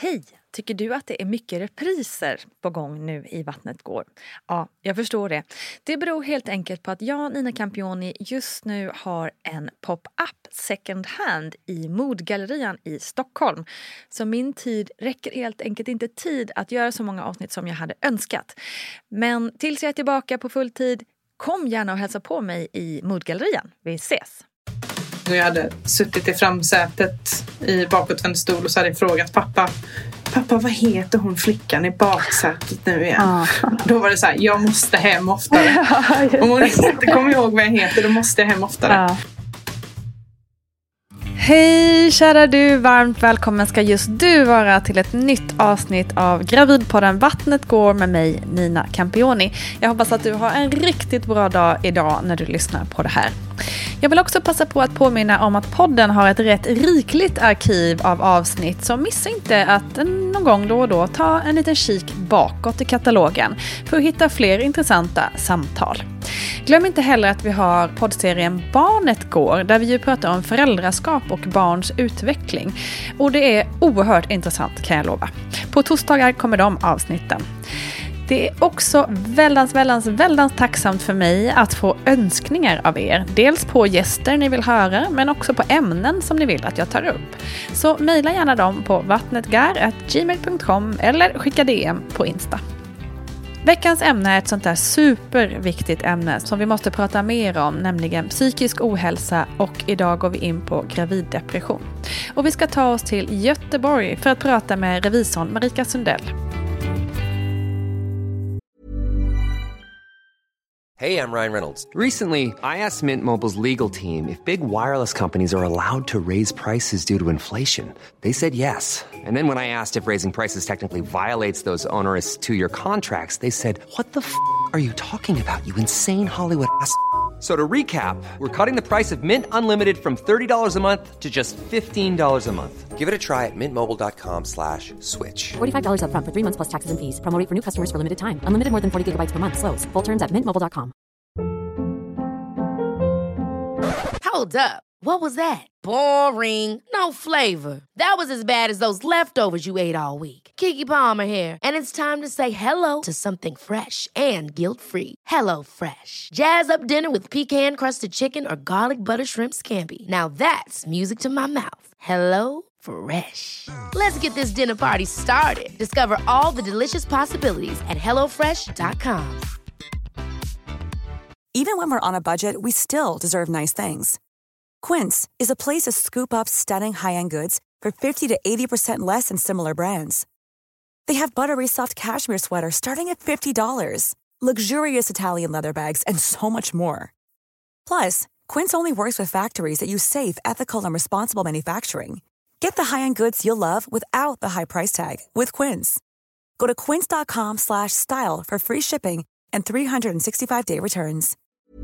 Hej! Tycker du att det är mycket repriser på gång nu i Vattnet går? Ja, jag förstår det. Det beror helt enkelt på att jag, Nina Campioni, just nu har en pop-up second hand i Modgallerian i Stockholm. Så min tid räcker helt enkelt inte tid att göra så många avsnitt som jag hade önskat. Men tills jag är tillbaka på full tid, kom gärna och hälsa på mig i Modgallerian. Vi ses! Jag hade suttit i framsätet i bakåtvänd stol och så hade jag frågat pappa, vad heter hon flickan i baksätet nu igen? Då var det så här, jag måste hem oftare. Om hon inte kommer ihåg vad jag heter, då måste jag hem oftare. Hej kära du, varmt välkommen ska just du vara till ett nytt avsnitt av Gravidpodden Vattnet går med mig, Nina Campioni. Jag hoppas att du har en riktigt bra dag idag när du lyssnar på det här. Jag vill också passa på att påminna om att podden har ett rätt rikligt arkiv av avsnitt, så missa inte att någon gång då och då ta en liten kik bakåt i katalogen för att hitta fler intressanta samtal. Glöm inte heller att vi har poddserien Barnet går, där vi ju pratar om föräldraskap och barns utveckling. Och det är oerhört intressant, kan jag lova. På torsdagar kommer de avsnitten. Det är också väldigt tacksamt för mig att få önskningar av er. Dels på gäster ni vill höra, men också på ämnen som ni vill att jag tar upp. Så mejla gärna dem på vattnetgar@gmail.com eller skicka DM på Insta. Veckans ämne är ett sånt där superviktigt ämne som vi måste prata mer om, nämligen psykisk ohälsa, och idag går vi in på graviddepression. Och vi ska ta oss till Göteborg för att prata med revisorn Marika Sundell. Hey, I'm Ryan Reynolds. Recently, I asked Mint Mobile's legal team if big wireless companies are allowed to raise prices due to inflation. They said yes. And then when I asked if raising prices technically violates those onerous two-year contracts, they said, what the f*** are you talking about, you insane Hollywood ass f- So to recap, we're cutting the price of Mint Unlimited from $30 a month to just $15 a month. Give it a try at mintmobile.com/switch. $45 up front for 3 months plus taxes and fees. Promo rate for new customers for limited time. Unlimited more than 40 gigabytes per month. Slows full terms at mintmobile.com. Hold up. What was that? Boring. No flavor. That was as bad as those leftovers you ate all week. Keke Palmer here, and it's time to say hello to something fresh and guilt-free. Hello Fresh. Jazz up dinner with pecan-crusted chicken or garlic butter shrimp scampi. Now that's music to my mouth. Hello Fresh. Let's get this dinner party started. Discover all the delicious possibilities at hellofresh.com. Even when we're on a budget, we still deserve nice things. Quince is a place to scoop up stunning high-end goods for 50 to 80% less than similar brands. They have buttery soft cashmere sweaters starting at $50, luxurious Italian leather bags, and so much more. Plus, Quince only works with factories that use safe, ethical, and responsible manufacturing. Get the high-end goods you'll love without the high price tag with Quince. Go to quince.com/style for free shipping and 365-day returns.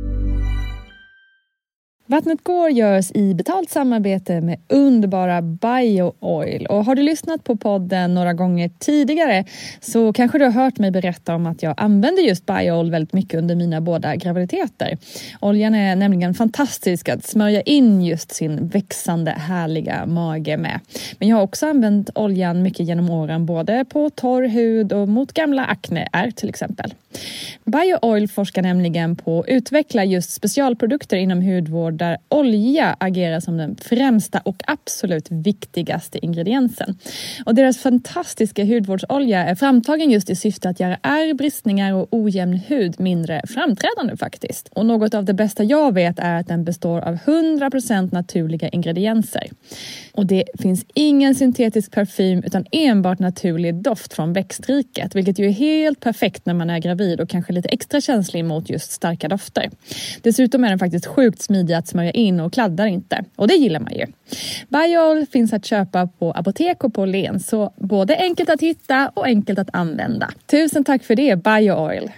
Vattnet går görs i betalt samarbete med underbara BioOil. Och har du lyssnat på podden några gånger tidigare så kanske du har hört mig berätta om att jag använder just BioOil väldigt mycket under mina båda graviditeter. Oljan är nämligen fantastisk att smörja in just sin växande härliga mage med. Men jag har också använt oljan mycket genom åren, både på torr hud och mot gamla akneär till exempel. BioOil forskar nämligen på att utveckla just specialprodukter inom hudvård där olja agerar som den främsta och absolut viktigaste ingrediensen. Och deras fantastiska hudvårdsolja är framtagen just i syfte att göra ärr, bristningar och ojämn hud mindre framträdande faktiskt. Och något av det bästa jag vet är att den består av 100% naturliga ingredienser. Och det finns ingen syntetisk parfym utan enbart naturlig doft från växtriket, vilket ju är helt perfekt när man är gravid och kanske lite extra känslig mot just starka dofter. Dessutom är den faktiskt sjukt smidig att smörja in och kladdar inte. Och det gillar man ju. BioOil finns att köpa på apotek och på Len, så både enkelt att hitta och enkelt att använda. Tusen tack för det, BioOil.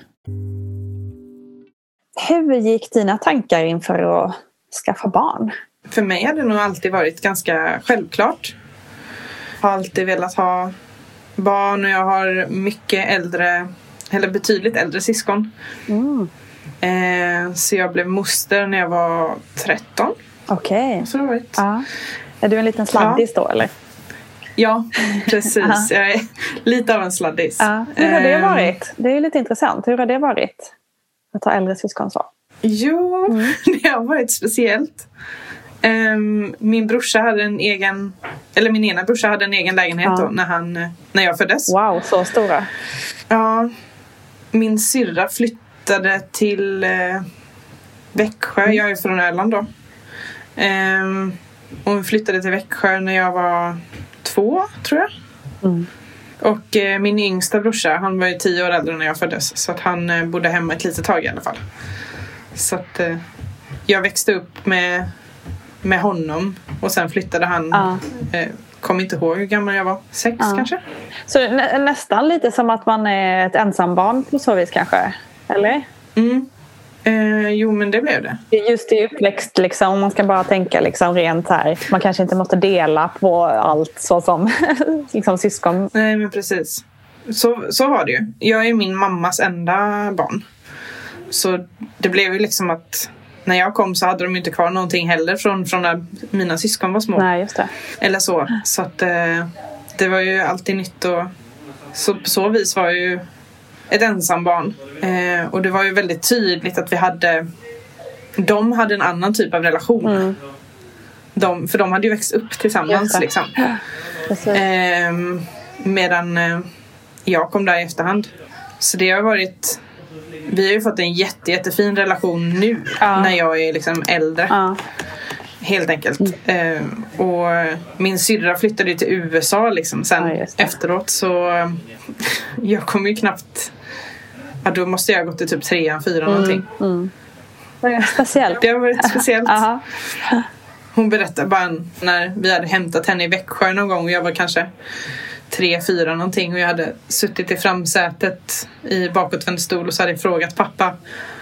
Hur gick dina tankar inför att skaffa barn? För mig har det nog alltid varit ganska självklart. Jag har alltid velat ha barn och jag har mycket äldre, eller betydligt äldre syskon. Så jag blev moster när jag var 13. Okej. Så det har varit. Ja. Är du en liten sladdis då eller? Ja, precis. Jag är lite av en sladdis. Hur har det varit? Det är ju lite intressant. Hur har det varit att ha äldre syskon så? Jo, det har varit speciellt. Min brorsa hade min ena brorsa hade en egen lägenhet då, när jag föddes. Wow, så stora. Ja, min syrra flyttade till Växjö. Jag är från Öland då. Och hon flyttade till Växjö när jag var 2, tror jag. Och min yngsta brorsa, han var ju 10 år äldre när jag föddes. Så att han bodde hemma ett litet tag i alla fall. Så att jag växte upp med honom. Och sen flyttade han. Kom inte ihåg hur gammal jag var. 6 kanske. Så nästan lite som att man är ett ensambarn på så vis kanske. Eller? Jo, men det blev det. Just i uppväxt liksom. Man ska bara tänka liksom rent här. Man kanske inte måste dela på allt så som liksom syskon. Nej, men precis. Så var det ju. Jag är min mammas enda barn. Så det blev ju liksom att när jag kom så hade de inte kvar någonting heller från när mina syskon var små. Nej, just det. Eller så. Så att det var ju alltid nytt. Och så på så vis var jag ju ett ensam barn. Och det var ju väldigt tydligt att de hade en annan typ av relation. För de hade ju växt upp tillsammans liksom. Medan jag kom där i efterhand. Så det har varit... Vi har ju fått en jättefin relation nu när jag är liksom äldre. Helt enkelt. Och min syrra flyttade ju till USA liksom sen efteråt. Så jag kom ju knappt... Ja, då måste jag ha gått till typ 3, 4 någonting. Det är speciellt. Det har varit speciellt. Hon berättade bara när vi hade hämtat henne i Växjö någon gång. Och jag var kanske 3, 4 någonting. Och jag hade suttit i framsätet i bakåtvänd stol. Och så hade jag frågat pappa,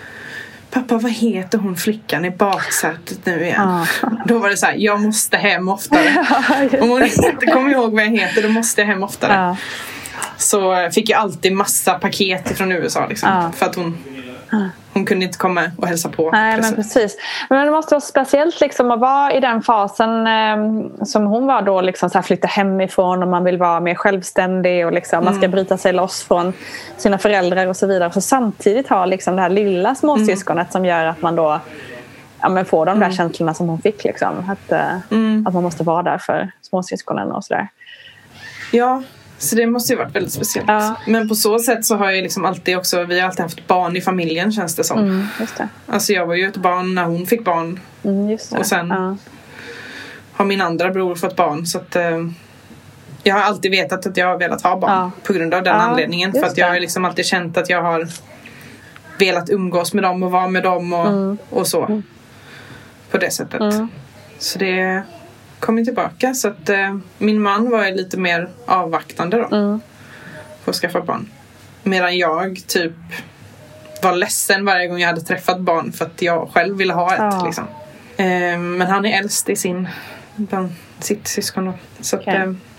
vad heter hon flickan i baksätet nu igen? Då var det så här, jag måste hem oftare. Om hon inte kommer ihåg vad jag heter, då måste jag hem oftare. Så fick jag alltid massa paket från USA liksom, för att hon kunde inte komma och hälsa på. Nej, men precis. Men det måste vara speciellt liksom att vara i den fasen som hon var då, liksom så här, flytta hemifrån och man vill vara mer självständig och liksom, man ska bryta sig loss från sina föräldrar och så vidare. Så samtidigt ha liksom det här lilla småsyskonet som gör att man då får de där känslorna som hon fick liksom. Att man måste vara där för småsyskonen och sådär. Ja. Så det måste ju varit väldigt speciellt. Men på så sätt så har jag liksom alltid också... Vi har alltid haft barn i familjen, känns det som. Just det. Alltså jag var ju ett barn när hon fick barn. Just det. Och sen har min andra bror fått barn. Så att jag har alltid vetat att jag har velat ha barn. På grund av den anledningen. För att jag har liksom alltid känt att jag har velat umgås med dem och vara med dem och så. På det sättet. Så det... kom tillbaka, så att min man var lite mer avvaktande då på att skaffa barn, medan jag typ var ledsen varje gång jag hade träffat barn för att jag själv ville ha ett liksom. Men han är äldst i sitt syskon då. Så att,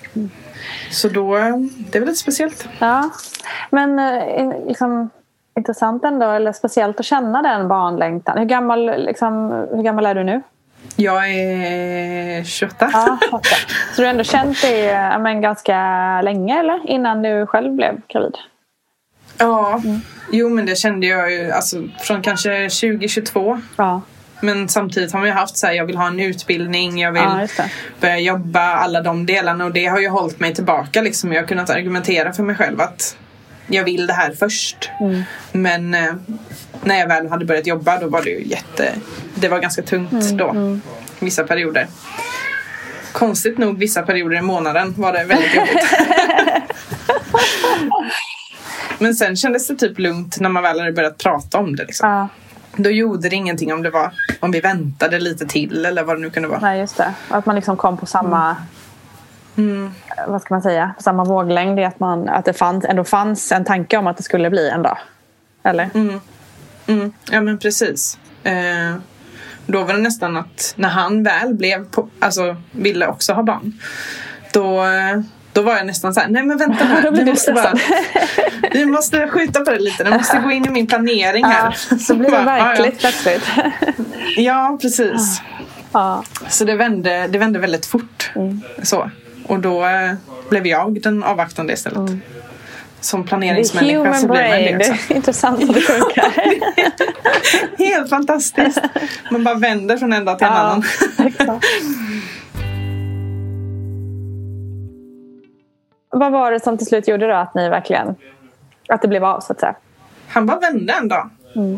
så då det är väl lite speciellt. Men liksom intressant ändå, eller speciellt att känna den barnlängtan. Hur gammal är du nu? Jag är 28. Så du har ändå känt det ganska länge, eller? Innan du själv blev gravid? Ja, jo men det kände jag ju alltså, från kanske 2022. Men samtidigt har man ju haft så här, jag vill ha en utbildning, jag vill börja jobba, alla de delarna. Och det har ju hållit mig tillbaka liksom. Jag har kunnat argumentera för mig själv att jag vill det här först. Men när jag väl hade börjat jobba, då var det ju det var ganska tungt då. Vissa perioder. Konstigt nog, vissa perioder i månaden var det väldigt jobbigt. Men sen kändes det typ lugnt när man väl hade börjat prata om det liksom. Då gjorde det ingenting om vi väntade lite till eller vad det nu kunde vara. Nej, just det. Att man liksom kom på samma vad ska man säga, på samma våglängd, att det ändå fanns en tanke om att det skulle bli en dag. Eller? Ja, men precis. Då var det nästan att när han väl ville också ha barn, då var jag nästan så här, nej men vänta här, vi måste skjuta på det lite, det måste gå in i min planering här. Så blir det verkligt plötsligt. Ja, precis. Så det vände väldigt fort. Så. Och då blev jag den avvaktande istället. Som planeringsmänniska så blir man det också. Det är intressant att det funkar. Helt fantastiskt. Man bara vänder från en dag till en annan. Exakt. Vad var det som till slut gjorde då att ni verkligen, att det blev av så att säga? Han bara vände en dag.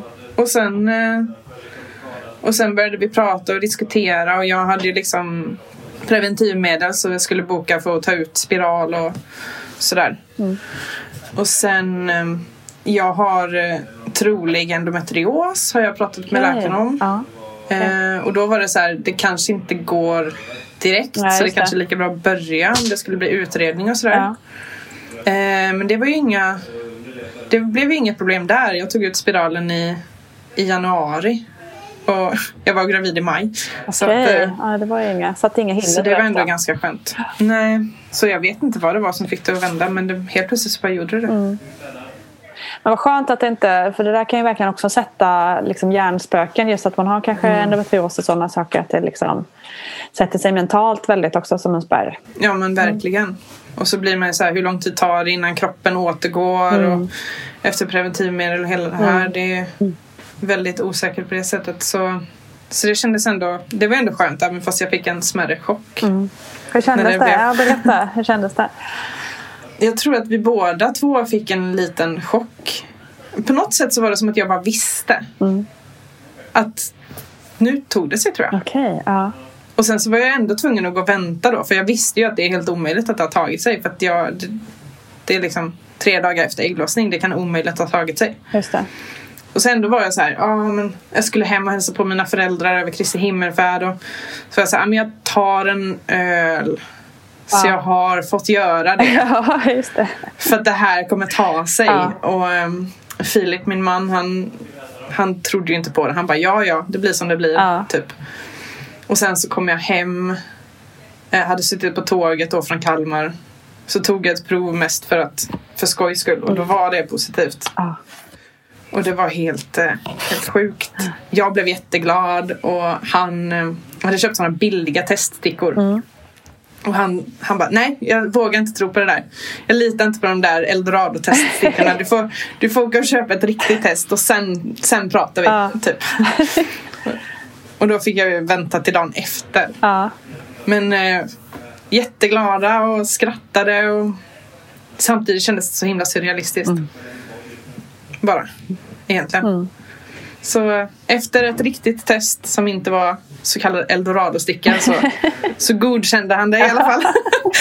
Och sen började vi prata och diskutera. Och jag hade ju liksom preventivmedel, så jag skulle boka för att ta ut spiral och sådär. Och sen jag har trolig endometrios, har jag pratat med läkaren om. Och då var det så här, det kanske inte går direkt. Nej, så det kanske är lika bra att börja om det skulle bli utredning och sådär. Men det var ju det blev ju inget problem där. Jag tog ut spiralen i januari. Och jag var gravid i maj. Så att, det var inga, så att inga hinder. Så det var ändå ganska skönt. Nej, så jag vet inte vad det var som fick det att vända. Men helt plötsligt så bara gjorde det. Men vad skönt att det inte, för det där kan ju verkligen också sätta liksom hjärnspöken, just att man har kanske endometrios och sådana saker, att det liksom sätter sig mentalt väldigt också som en spärr. Ja, men verkligen. Och så blir man så här, hur lång tid tar det innan kroppen återgår och efter preventivmedel och hela det här. Det är väldigt osäkert på det sättet. Så det kändes ändå, det var ändå skönt, även fast jag fick en smärre chock. Hur kändes det? Ja, berätta. Hur kändes det? Jag tror att vi båda två fick en liten chock. På något sätt så var det som att jag bara visste att nu tog det sig, tror jag. Okej, ja. Och sen så var jag ändå tvungen att gå och vänta då. För jag visste ju att det är helt omöjligt att det har tagit sig. För att det är liksom 3 dagar efter ägglossning. Det kan omöjligt ha tagit sig. Just det. Och sen då var jag så här, men jag skulle hem och hälsa på mina föräldrar över Kristi himmelfärd. Och så jag sa, men jag tar en öl. Så jag har fått göra det. Ja, just det. För att det här kommer ta sig. Och Filip, min man, han trodde ju inte på det. Han bara, ja, det blir som det blir, typ. Och sen så kom jag hem. Jag hade suttit på tåget då från Kalmar. Så tog jag ett prov mest för skojs skull. Och då var det positivt. Och det var helt sjukt. Jag blev jätteglad. Och han hade köpt sådana billiga teststickor. Och han bara, nej, jag vågar inte tro på det där. Jag litar inte på de där Eldorado-teststickorna. Du får gå och köpa ett riktigt test. Och sen pratar vi, typ. Och då fick jag ju vänta till dagen efter. Men jätteglada och skrattade. Och samtidigt kändes det så himla surrealistiskt. Bara, egentligen. Så efter ett riktigt test som inte var så kallad Eldorado-sticka så godkände han det i alla fall.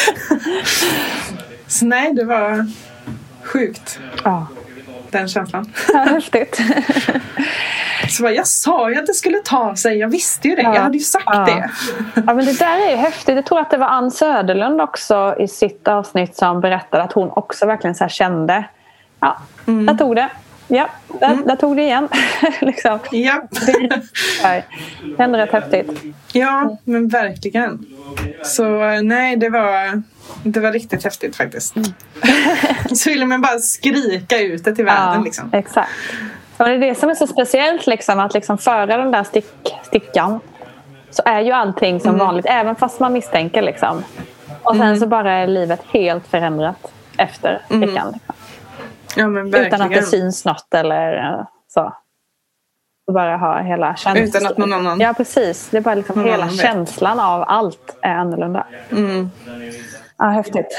Så nej, det var sjukt. Den känslan. Häftigt. Så jag sa ju att det skulle ta sig. Jag visste ju det. Jag hade ju sagt det. Ja, men det där är ju häftigt. Jag tror att det var Ann Söderlund också i sitt avsnitt som berättade att hon också verkligen så här kände. Jag tog det. Ja, där tog det igen. Liksom. Ja. Det är rätt häftigt. Ja, men verkligen. Så nej, det var riktigt häftigt faktiskt. Så ville man bara skrika ut det till världen. Liksom. Exakt. Och det är det som är så speciellt liksom, att liksom föra den där stickan, så är ju allting som vanligt, även fast man misstänker liksom. Och sen så bara är livet helt förändrat efter stickan. Liksom. Ja, men verkligen. Utan att det syns något eller så. Och bara ha hela känslan. Utan att någon annan. Ja, precis. Det är bara liksom hela känslan av allt är annorlunda. Ja, häftigt.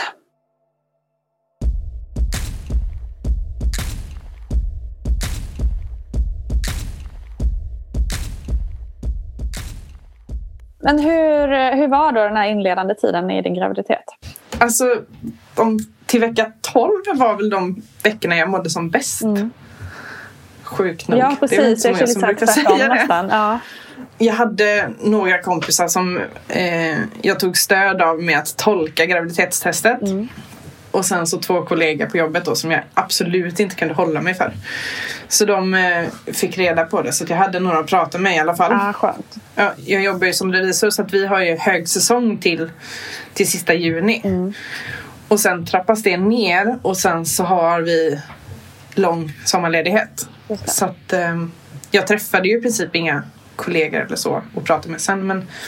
Men hur var då den här inledande tiden i din graviditet? Alltså, till vecka 12 var väl de veckorna jag mådde som bäst. Sjukt nog. Ja, precis. Det är inte så många som brukar säga det. Nästan. Ja. Jag hade några kompisar som jag tog stöd av med att tolka graviditetstestet. Och sen så 2 kollegor på jobbet då, som jag absolut inte kunde hålla mig för. Så de fick reda på det. Så att jag hade några att prata med i alla fall. Skönt. Ja, jag jobbar ju som revisor, så att vi har ju högsäsong till sista juni. Och sen trappas det ner. Och sen så har vi lång sommarledighet. Så att jag träffade ju i princip inga kollegor eller så och pratade med sen. Men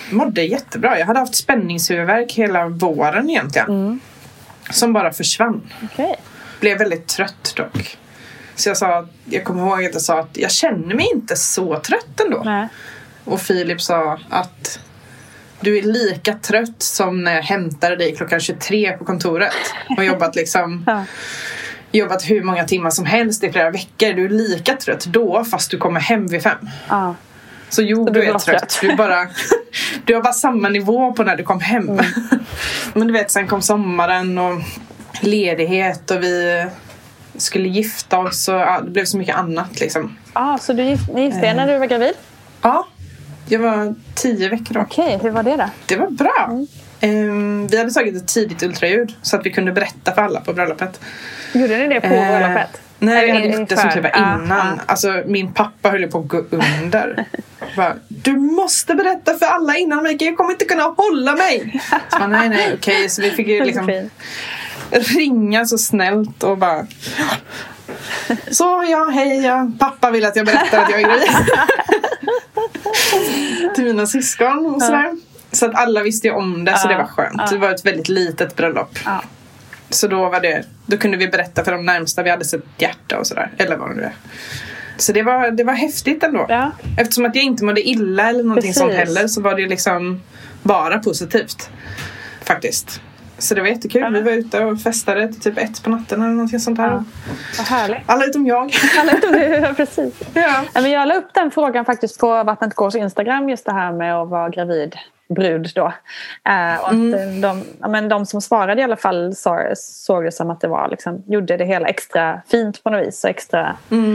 mådde jättebra. Jag hade haft spänningshuvudvärk hela våren egentligen. Som bara försvann. Okay. Blev väldigt trött dock. Så jag kommer ihåg att jag sa att jag känner mig inte så trött ändå. Nej. Och Filip sa att du är lika trött som när jag hämtade dig klockan 23 på kontoret. Och jobbat jobbat hur många timmar som helst i flera veckor. Du är lika trött då fast du kommer hem vid 5. Ja. Så du är trött. Du har bara samma nivå på när du kom hem. Men du vet, sen kom sommaren och ledighet och vi skulle gifta oss och det blev så mycket annat liksom. Så du gifte dig när du var gravid? Ja, jag var 10 veckor då. Okej, hur var det då? Det var bra. Vi hade tagit ett tidigt ultraljud så att vi kunde berätta för alla på bröllopet. Gjorde ni det på bröllopet? Nej, vi hade gjort det som typ innan. Alltså min pappa höll på att gå under. Bara, du måste berätta för alla innan mig. Jag kommer inte kunna hålla mig. Så nej, okej. Så vi fick ju liksom ringa så snällt och bara... Så hej, pappa vill att jag berättar att jag är gravid. Till mina syskon och sådär. Så att alla visste ju om det, så det var skönt. Det var ett väldigt litet bröllop. Så då kunde vi berätta för de närmsta. Vi hade sett hjärta och sådär. Eller vad det är. Så det var häftigt ändå. Ja. Eftersom att jag inte mådde illa eller någonting sånt heller, så var det liksom bara positivt. Faktiskt. Så det var jättekul. Vi var ute och festade till typ 1 på natten eller någonting sånt här. Vad härligt. Alla utom jag. Alla utom du, precis. Ja. Men jag la upp den frågan faktiskt på Vattnet Gårs Instagram, just det här med att vara gravid brud då. Och att de som svarade i alla fall såg det som att det var liksom, gjorde det hela extra fint på något vis och extra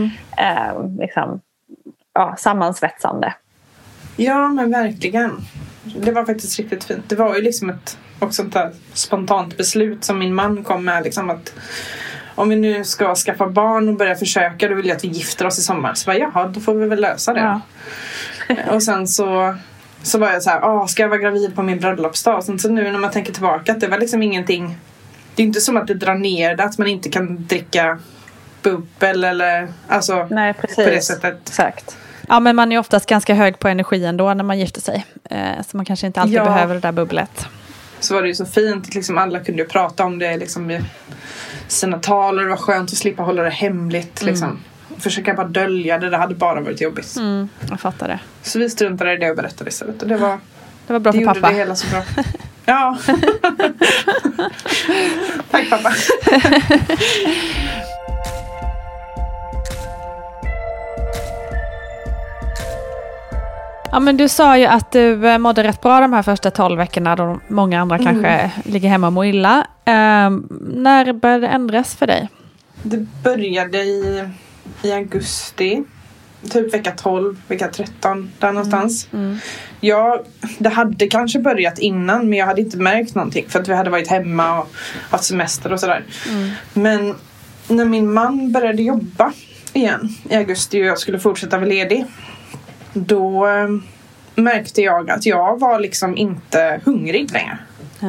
sammansvetsande. Ja, men verkligen. Det var faktiskt riktigt fint. Det var ju liksom ett sånt där spontant beslut som min man kom med, liksom, att om vi nu ska skaffa barn och börja försöka, då vill jag att vi gifter oss i sommar. Så bara, då får vi väl lösa det. Ja. Och sen så var jag så här, ska jag vara gravid på min bröllopsdag? Så nu när man tänker tillbaka, att det var liksom ingenting. Det är inte som att det drar ner det, att man inte kan dricka bubbel eller alltså. Nej, precis. På det sättet. Exakt. Ja, men man är oftast ganska hög på energi ändå när man gifter sig. Så man kanske inte alltid behöver det där bubblet. Så var det ju så fint att liksom alla kunde prata om det liksom i sina tal, och det var skönt att slippa hålla det hemligt liksom. Försöka bara dölja det hade bara varit jobbigt. Jag fattar det. Så vi struntade i det och berättade istället. Och det var bra för pappa. Det gjorde det hela så bra. Ja. Tack pappa. Ja, men du sa ju att du mådde rätt bra de här första 12 veckorna då många andra kanske ligger hemma och mår illa. När började det ändras för dig? Det började i augusti. Typ vecka 12, vecka 13, där någonstans. Ja, det hade kanske börjat innan, men jag hade inte märkt någonting. För att vi hade varit hemma och haft semester och sådär. Men när min man började jobba igen i augusti och jag skulle fortsätta vara ledig, då märkte jag att jag var liksom inte hungrig längre.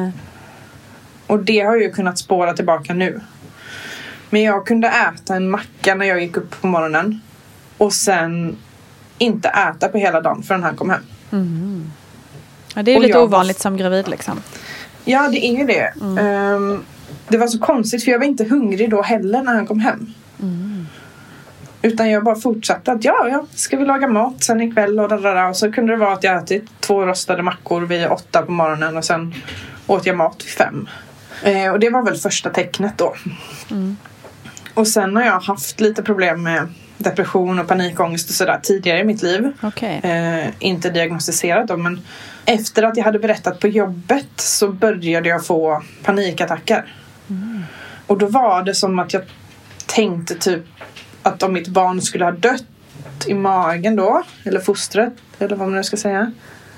Och det har jag ju kunnat spåra tillbaka nu. Men jag kunde äta en macka när jag gick upp på morgonen. Och sen inte äta på hela dagen förrän han kom hem. Ja, det är lite ovanligt som gravid liksom. Ja, det är ju det. Det var så konstigt, för jag var inte hungrig då heller när han kom hem. Utan jag bara fortsatte att ska vi laga mat sen ikväll och så kunde det vara att jag ätit 2 rostade mackor vid 8 på morgonen och sen åt jag mat vid 5. Och det var väl första tecknet då. Och sen har jag haft lite problem med depression och panikångest och sådär tidigare i mitt liv. Inte diagnostiserat då, men efter att jag hade berättat på jobbet så började jag få panikattacker. Och då var det som att jag tänkte typ att om mitt barn skulle ha dött i magen då, eller fostret, eller vad man nu ska säga,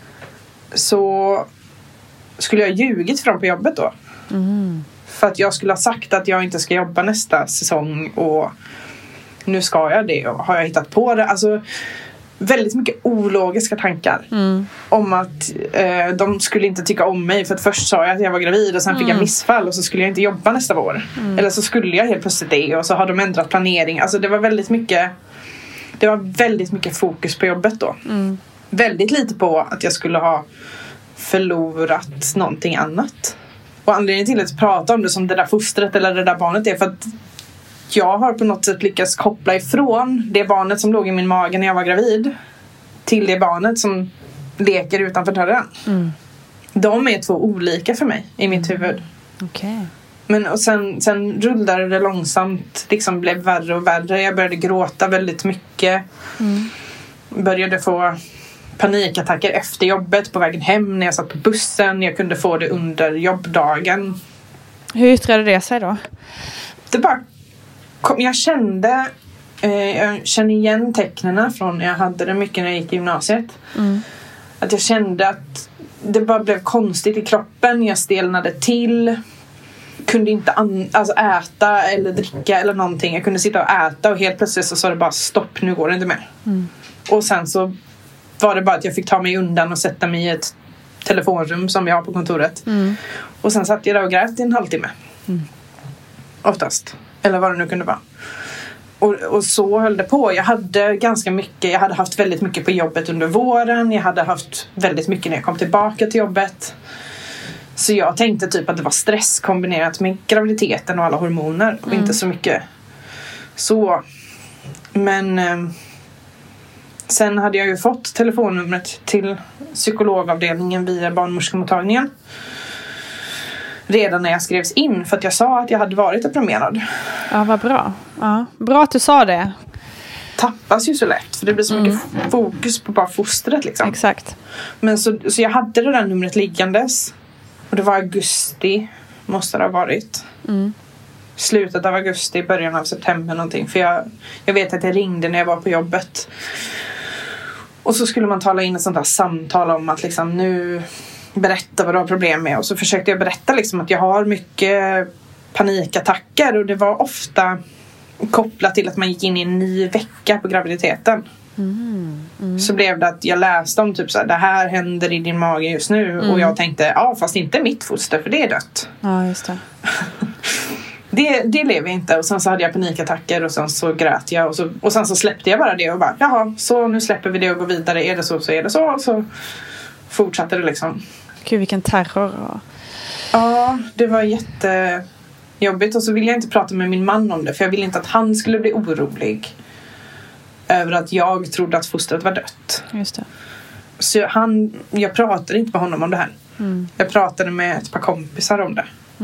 så skulle jag ljugit för dem på jobbet då. För att jag skulle ha sagt att jag inte ska jobba nästa säsong, och nu ska jag det, och har jag hittat på det. Alltså väldigt mycket ologiska tankar om att de skulle inte tycka om mig, för att först sa jag att jag var gravid och sen fick jag missfall och så skulle jag inte jobba nästa vår. Eller så skulle jag helt plötsligt det, och så har de ändrat planering. Alltså det var väldigt mycket fokus på jobbet då. Väldigt lite på att jag skulle ha förlorat någonting annat. Och anledningen till att prata om det som det där fostret eller det där barnet är för att jag har på något sätt lyckats koppla ifrån det barnet som låg i min mage när jag var gravid till det barnet som leker utanför dörren. De är 2 olika för mig i mitt huvud. Okej. Men och sen rullade det långsamt, liksom blev värre och värre. Jag började gråta väldigt mycket. Började få panikattacker efter jobbet på vägen hem när jag satt på bussen. Jag kunde få det under jobbdagen. Hur yttrade det sig då? Det bara jag känner igen tecknena från när jag hade det mycket när jag gick i gymnasiet. Att jag kände att det bara blev konstigt i kroppen. Jag stelnade till. Kunde inte äta eller dricka eller någonting. Jag kunde sitta och äta och helt plötsligt så sa det bara stopp, nu går det inte mer. Och sen så var det bara att jag fick ta mig undan och sätta mig i ett telefonrum som jag har på kontoret. Och sen satt jag där och grät i en halvtimme. Oftast. Eller vad det nu kunde vara. Och så höll det på. Jag hade haft väldigt mycket på jobbet under våren. Jag hade haft väldigt mycket när jag kom tillbaka till jobbet. Så jag tänkte typ att det var stress kombinerat med graviditeten och alla hormoner. Och inte så mycket så. Men sen hade jag ju fått telefonnumret till psykologavdelningen via barnmorskemottagningen. Redan när jag skrevs in. För att jag sa att jag hade varit deprimerad. Ja, vad bra. Ja, bra att du sa det. Tappas ju så lätt. För det blir så mycket fokus på bara fostret liksom. Exakt. Men så jag hade det där numret liggandes. Och det var augusti. Måste det ha varit. Slutet av augusti, början av september någonting. För jag vet att jag ringde när jag var på jobbet. Och så skulle man tala in ett sånt här samtal om att liksom nu berätta vad du har problem med. Och så försökte jag berätta liksom att jag har mycket panikattacker. Och det var ofta kopplat till att man gick in i en ny vecka på graviditeten. Så blev det att jag läste om typ så här, det här händer i din mage just nu. Och jag tänkte, ja fast inte mitt foster för det är dött. Ja, just det. Det lever inte. Och sen så hade jag panikattacker och sen så grät jag. Och sen så släppte jag bara det och bara, jaha, så nu släpper vi det och går vidare. Är det så är det så. Och så fortsatte det liksom. Gud, vilken terror. Ja, det var jättejobbigt. Och så ville jag inte prata med min man om det. För jag ville inte att han skulle bli orolig över att jag trodde att fostret var dött. Just det. Så jag pratade inte med honom om det här. Jag pratade med ett par kompisar om det.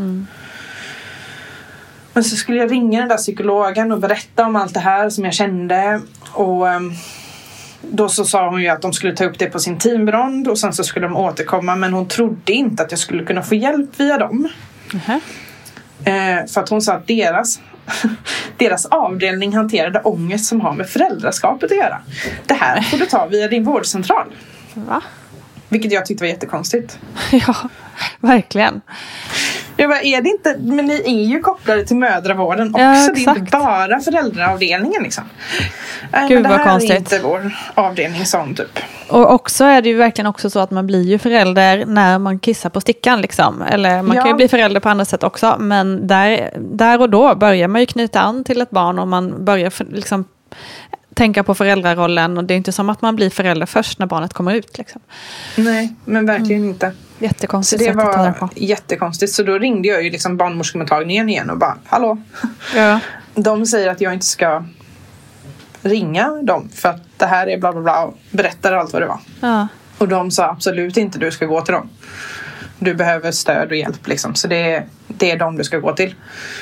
Men så skulle jag ringa den där psykologen och berätta om allt det här som jag kände. Och då så sa hon ju att de skulle ta upp det på sin teamrond. Och sen så skulle de återkomma. Men hon trodde inte att jag skulle kunna få hjälp via dem. För att hon sa att deras avdelning hanterade ångest som har med föräldraskapet att göra. Det här får du ta via din vårdcentral. Va? Vilket jag tyckte var jättekonstigt. Ja, verkligen. Jag bara, är det inte, men ni är ju kopplade till mödravården också. Ja, det är inte bara föräldraavdelningen liksom. Gud, men det vad här konstigt. är inte vår avdelning som typ. Och också är det ju verkligen också så att man blir ju förälder när man kissar på stickan liksom. Eller man kan ju bli förälder på andra sätt också. Men där och då börjar man ju knyta an till ett barn och man börjar liksom tänka på föräldrarollen. Och det är inte som att man blir förälder först när barnet kommer ut liksom. Nej, men verkligen inte. Jättekonstigt så det sätt att ta det var på. Jättekonstigt. Så då ringde jag ju liksom barnmorskemottagningen igen och bara, hallå. Ja. De säger att jag inte ska ringa dem för att det här är bla bla bla och berättar allt vad det var. Ja. Och de sa absolut inte du ska gå till dem. Du behöver stöd och hjälp liksom. Så det är dem du ska gå till.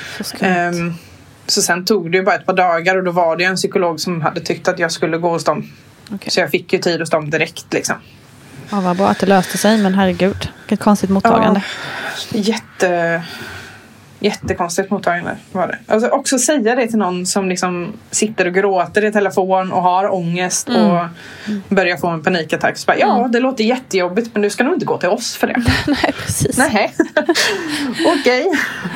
Så sen tog det ju bara ett par dagar och då var det en psykolog som hade tyckt att jag skulle gå hos dem. Okay. Så jag fick ju tid hos dem direkt liksom. Ja, vad bra att det löste sig, men herregud, vilket konstigt mottagande. Ja, jättekonstigt mottagande var det. Alltså också säga det till någon som liksom sitter och gråter i telefon och har ångest och börjar få en panikattack. Så bara, ja, det låter jättejobbigt men du ska nog inte gå till oss för det. Nej, precis. Nej, okej.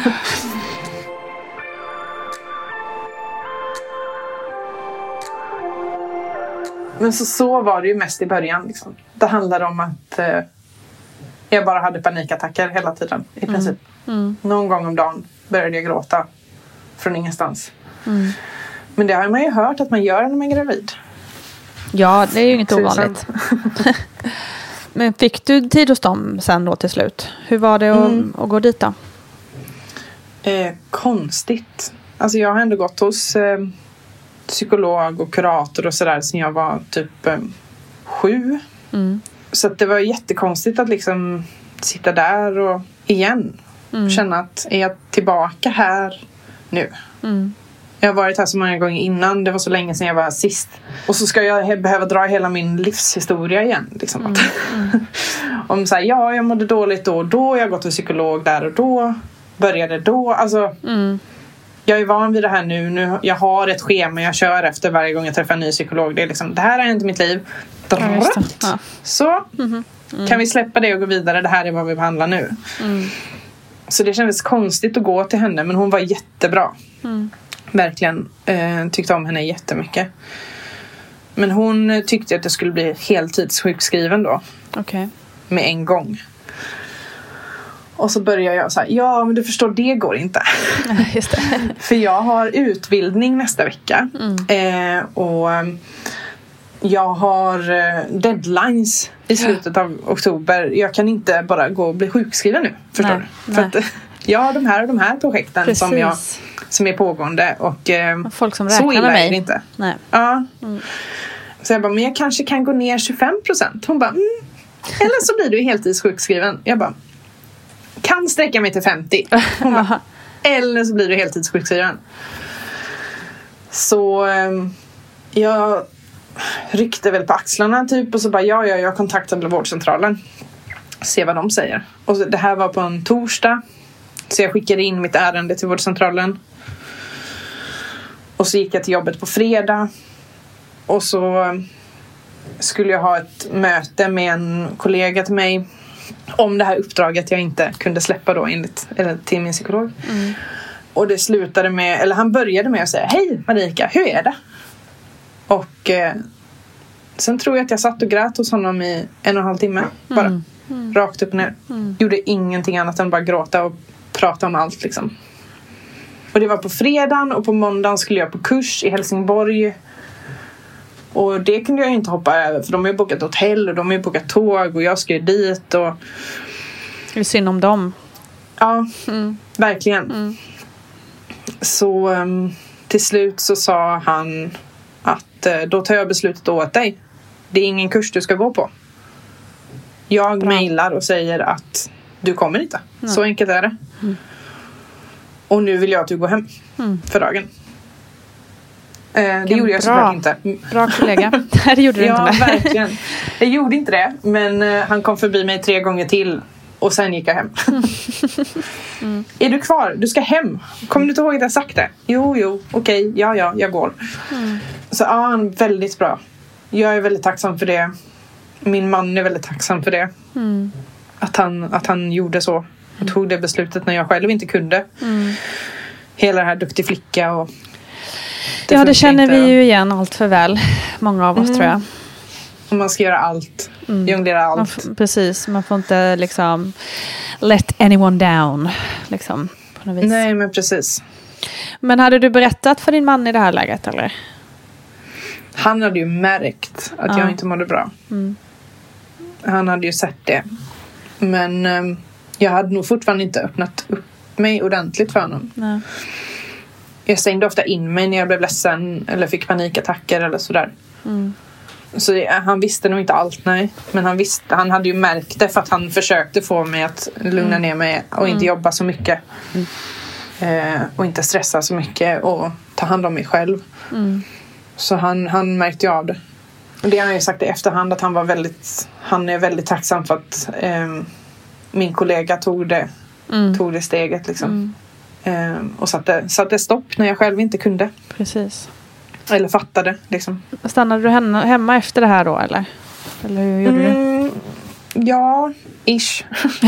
Men så var det ju mest i början liksom. Det handlade om att jag bara hade panikattacker hela tiden i princip. Någon gång om dagen började jag gråta från ingenstans. Men det har man ju hört att man gör när man är gravid. Ja, det är ju inget ovanligt. Men fick du tid hos dem sen då till slut? Hur var det att gå dit då? Konstigt. Alltså jag har ändå gått hos psykolog och kurator och sådär sen jag var typ 7. Så att det var jättekonstigt att liksom sitta där och igen känna att är jag tillbaka här nu? Jag har varit här så många gånger innan. Det var så länge sedan jag var här sist. Och så ska jag behöva dra hela min livshistoria igen. Liksom. Om så här, ja, jag mådde dåligt då. Jag har gått till psykolog där och då. Började då. Alltså, jag är van vid det här nu. Jag har ett schema jag kör efter varje gång jag träffar en ny psykolog. Det är liksom, det här är inte mitt liv. Ja. Så kan vi släppa det och gå vidare. Det här är vad vi behandlar nu. Så det kändes konstigt att gå till henne. Men hon var jättebra. Verkligen tyckte om henne jättemycket. Men hon tyckte att det skulle bli heltidssjukskriven då. Okej. Med en gång. Och så började jag så här, ja men du förstår, det går inte. Just det. För jag har utbildning nästa vecka. Och jag har deadlines i slutet av oktober. Jag kan inte bara gå och bli sjukskriven nu, förstår du? För att jag har de här projekten som är pågående. Och folk som så illa med mig. är det inte. Nej. Ja. Så jag bara, men jag kanske kan gå ner 25%. Hon bara, eller så blir du heltidssjukskriven. Jag bara, kan sträcka mig till 50. Hon bara, eller så blir du heltidssjukskriven. Så jag ryckte väl på axlarna typ. Och så bara, jag kontaktade vårdcentralen. Se vad de säger. Och så, det här var på en torsdag. Så jag skickade in mitt ärende till vårdcentralen. Och så gick jag till jobbet på fredag. Och så skulle jag ha ett möte med en kollega till mig. Om det här uppdraget jag inte kunde släppa då till min psykolog. Och det slutade med, eller han började med att säga, hej Marika, hur är det? Och sen tror jag att jag satt och grät hos honom i 1,5 timme. Bara rakt upp och ner. Gjorde ingenting annat än bara gråta och prata om allt liksom. Och det var på fredagen och på måndagen skulle jag på kurs i Helsingborg. Och det kunde jag inte hoppa över. För de har ju bokat hotell och de har ju bokat tåg. Och jag ska ju dit. Och det är synd om dem. Ja, verkligen. Så till slut så sa han att då tar jag beslutet åt dig. Det är ingen kurs du ska gå på. Jag mejlar och säger att du kommer inte. Så enkelt är det. Och nu vill jag att du går hem för dagen. Det gjorde jag såklart inte. Bra kollega. Det gjorde du inte med. Ja, verkligen. Jag gjorde inte det. Men han kom förbi mig 3 gånger till. Och sen gick jag hem. Är du kvar? Du ska hem. Kommer du inte ihåg att jag sagt det? Jo, okej. Ja, jag går. Så han är väldigt bra. Jag är väldigt tacksam för det. Min man är väldigt tacksam för det. Att han gjorde så. Och tog det beslutet när jag själv inte kunde. Hela det här duktig flicka och... Det känner vi ju igen allt för väl. Många av oss tror jag. Och man ska göra allt. Jonglera allt. Precis, man får inte liksom let anyone down. Liksom, på något vis. Nej, men precis. Men hade du berättat för din man i det här läget, eller? Han hade ju märkt att jag inte mådde bra. Han hade ju sett det. Men jag hade nog fortfarande inte öppnat upp mig ordentligt för honom. Nej. Jag stängde ofta in mig när jag blev ledsen eller fick panikattacker eller sådär. Så han visste nog inte allt, nej. Men han hade ju märkt det för att han försökte få mig att lugna ner mig och inte jobba så mycket. Och inte stressa så mycket och ta hand om mig själv. Så han märkte ju av det. Och det har jag ju sagt i efterhand att han är väldigt tacksam för att min kollega tog det steget liksom. Och satte stopp när jag själv inte kunde. Precis. Eller fattade liksom. Stannade du hemma efter det här då, eller? Eller hur gjorde du? Ja, ish.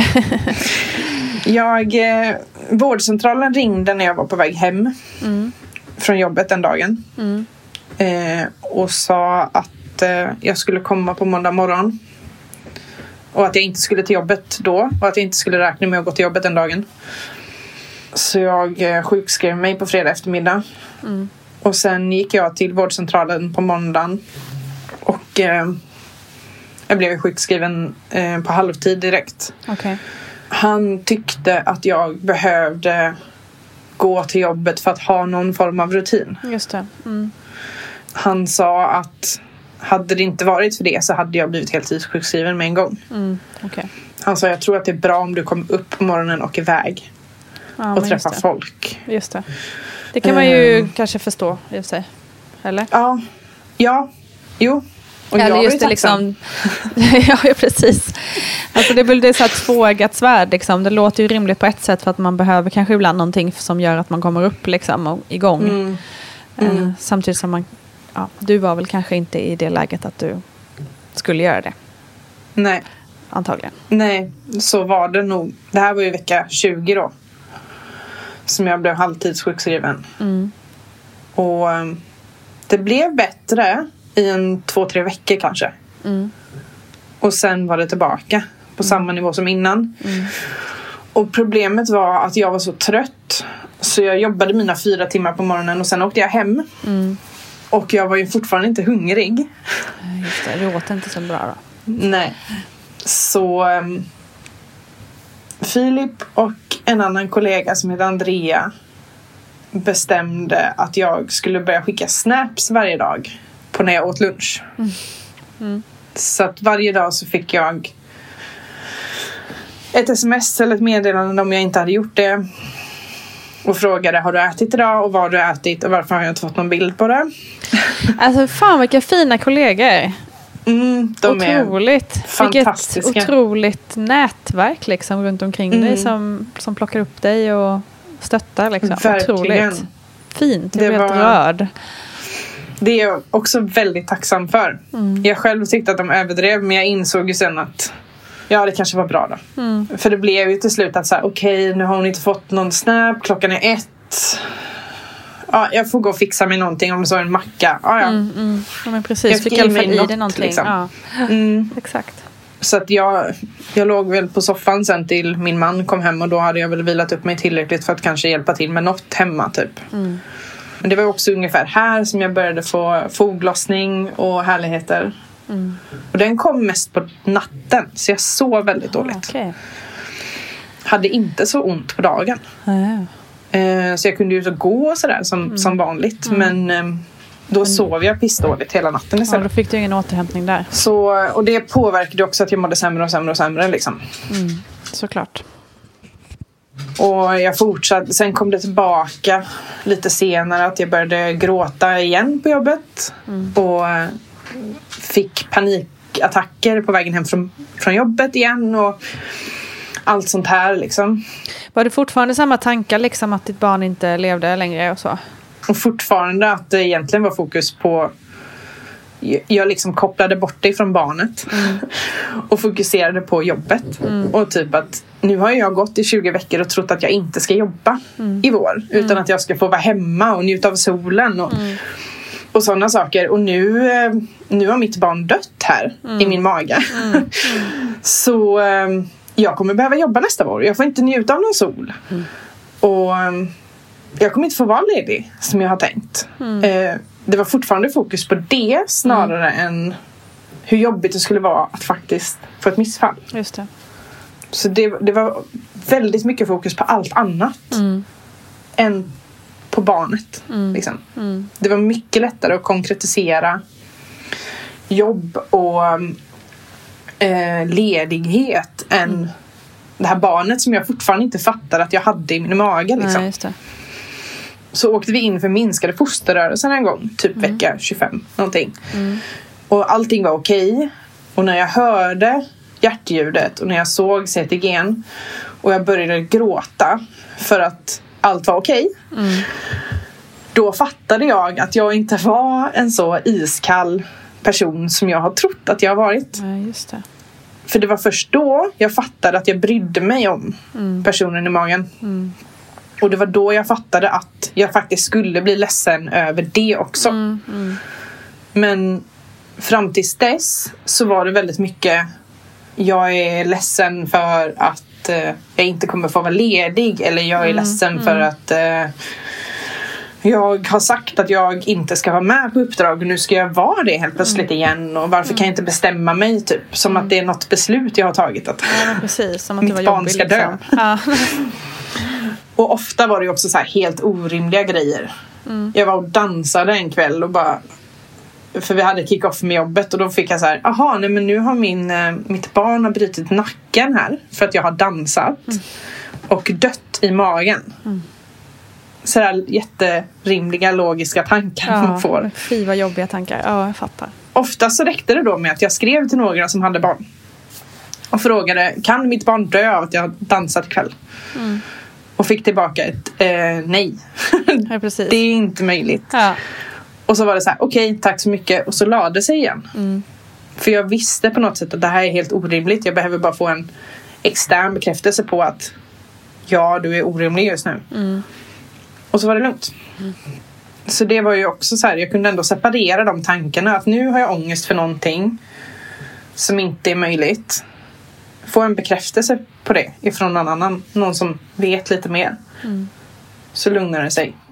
Vårdcentralen ringde när jag var på väg hem från jobbet den dagen. Och sa att jag skulle komma på måndag morgon. Och att jag inte skulle till jobbet då. Och att jag inte skulle räkna med att gå till jobbet den dagen. Så jag sjukskrev mig på fredag eftermiddag. Och sen gick jag till vårdcentralen på måndagen. Och Jag blev sjukskriven på halvtid direkt. Okay. Han tyckte att jag behövde gå till jobbet för att ha någon form av rutin. Just det. Mm. Han sa att hade det inte varit för det så hade jag blivit heltidssjukskriven med en gång. Okay. Han sa, jag tror att det är bra om du kommer upp på morgonen och iväg. Och träffa folk. Just det. Det kan man ju kanske förstå i och för sig. Eller? Jo. Och eller jag just det liksom. Ja, precis. Alltså det är väl det så här tvåeggat svärd liksom. Det låter ju rimligt på ett sätt för att man behöver kanske ibland någonting som gör att man kommer upp liksom och igång. Samtidigt som man, du var väl kanske inte i det läget att du skulle göra det. Nej. Antagligen. Nej, så var det nog. Det här var ju vecka 20 då. Som jag blev halvtidssjukskriven. Och det blev bättre i 2-3 veckor kanske. Och sen var det tillbaka på samma nivå som innan. Och problemet var att jag var så trött. Så jag jobbade mina 4 timmar på morgonen och sen åkte jag hem. Och jag var ju fortfarande inte hungrig. Just det, det åt inte så bra då. Nej. Så Filip och en annan kollega som heter Andrea bestämde att jag skulle börja skicka snaps varje dag på när jag åt lunch. Så att varje dag så fick jag ett sms eller ett meddelande om jag inte hade gjort det. Och frågade, har du ätit idag? Och vad har du ätit? Och varför har jag inte fått någon bild på det? Alltså fan vilka fina kollegor. De otroligt. är fantastiska. Vilket otroligt nätverk liksom runt omkring dig som plockar upp dig och stöttar liksom. Verkligen. Otroligt fint. Jag blev helt rörd. Det är jag också väldigt tacksam för. Jag själv tyckte att de överdrev, men jag insåg ju sen att det kanske var bra då. För det blev ju till slut att okej, nu har hon inte fått någon snap, klockan är 1. Ja, jag får gå och fixa mig någonting, om så en macka. Ja, men precis. Jag fick i mig i det någonting. Liksom. Exakt. Så att jag låg väl på soffan sen till min man kom hem, och då hade jag väl vilat upp mig tillräckligt för att kanske hjälpa till med något hemma typ. Men det var också ungefär här som jag började få foglossning och härligheter. Och den kom mest på natten, så jag sov väldigt dåligt. Okay. Hade inte så ont på dagen. Så jag kunde ju så gå och sådär som vanligt. Men då sov jag pissdåligt hela natten istället. Ja, då fick du ingen återhämtning där. Så, och det påverkade också att jag mådde sämre och sämre och sämre liksom. Såklart. Och jag fortsatte, sen kom det tillbaka lite senare att jag började gråta igen på jobbet. Och fick panikattacker på vägen hem från jobbet igen och allt sånt här liksom. Var det fortfarande samma tankar liksom att ditt barn inte levde längre och så? Och fortfarande att det egentligen var fokus på, jag liksom kopplade bort det från barnet och fokuserade på jobbet. Och typ att nu har jag gått i 20 veckor och trott att jag inte ska jobba i vår, utan att jag ska få vara hemma och njuta av solen och sådana saker. Och nu har mitt barn dött här i min mage. Så jag kommer behöva jobba nästa år. Jag får inte njuta av någon sol. Och jag kommer inte få vara ledig som jag har tänkt. Det var fortfarande fokus på det snarare än hur jobbigt det skulle vara att faktiskt få ett missfall. Just det. Så det var väldigt mycket fokus på allt annat än på barnet. Liksom. Det var mycket lättare att konkretisera jobb och ledighet än det här barnet som jag fortfarande inte fattade att jag hade i min mage. Liksom. Nej, just det. Så åkte vi in för minskade fosterrörelsen en gång, typ vecka 25 någonting. Och allting var okej. Och när jag hörde hjärtljudet och när jag såg CTG:n och jag började gråta för att allt var okej. Då fattade jag att jag inte var en så iskall person som jag har trott att jag har varit. Nej, just det. För det var först då jag fattade att jag brydde mig om personen i magen. Och det var då jag fattade att jag faktiskt skulle bli ledsen över det också. Men fram tills dess så var det väldigt mycket, jag är ledsen för att jag inte kommer få vara ledig. Eller jag är ledsen för att jag har sagt att jag inte ska vara med på uppdrag och nu ska jag vara det helt plötsligt igen. Och varför kan jag inte bestämma mig typ? Som att det är något beslut jag har tagit. Att precis, som att mitt barn ska dö. Ja. Och ofta var det också så här helt orimliga grejer. Jag var och dansade en kväll och bara... För vi hade kick-off med jobbet och då fick jag så här, aha, nej men nu har mitt barn har brutit nacken här för att jag har dansat och dött i magen. Så där jätterimliga, logiska tankar man får. Fy vad jobbiga tankar, ja jag fattar. Ofta så räckte det då med att jag skrev till några som hade barn och frågade, kan mitt barn dö av att jag har dansat ikväll? Och fick tillbaka ett nej. Ja, precis. Det är inte möjligt. Ja. Och så var det så här, okej, tack så mycket. Och så lade det sig igen. För jag visste på något sätt att det här är helt orimligt. Jag behöver bara få en extern bekräftelse på att ja, du är orimlig just nu. Och så var det lugnt. Så det var ju också så här, jag kunde ändå separera de tankarna. Att nu har jag ångest för någonting som inte är möjligt. Få en bekräftelse på det ifrån någon annan. Någon som vet lite mer. Så lugnar det sig.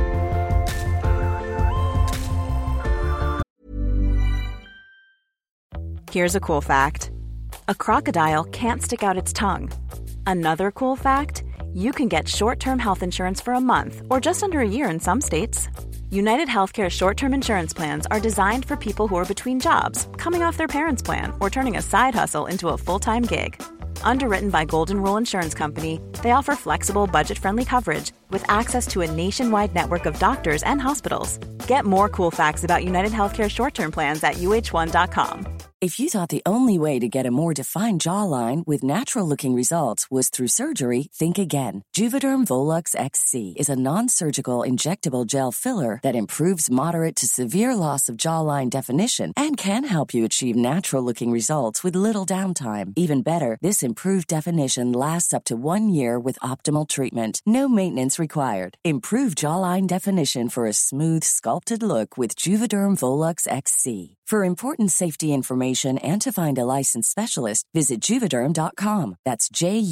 Here's a cool fact. A crocodile can't stick out its tongue. Another cool fact, you can get short-term health insurance for a month or just under a year in some states. United Healthcare short-term insurance plans are designed for people who are between jobs, coming off their parents' plan, or turning a side hustle into a full-time gig. Underwritten by Golden Rule Insurance Company, they offer flexible, budget-friendly coverage with access to a nationwide network of doctors and hospitals. Get more cool facts about United Healthcare short-term plans at uh1.com. If you thought the only way to get a more defined jawline with natural-looking results was through surgery, think again. Juvederm Volux XC is a non-surgical injectable gel filler that improves moderate to severe loss of jawline definition and can help you achieve natural-looking results with little downtime. Even better, this improved definition lasts up to 1 year with optimal treatment. No maintenance required. Improve jawline definition for a smooth, sculpted look with Juvederm Volux XC. For important safety information and to find a licensed specialist, visit Juvederm.com. That's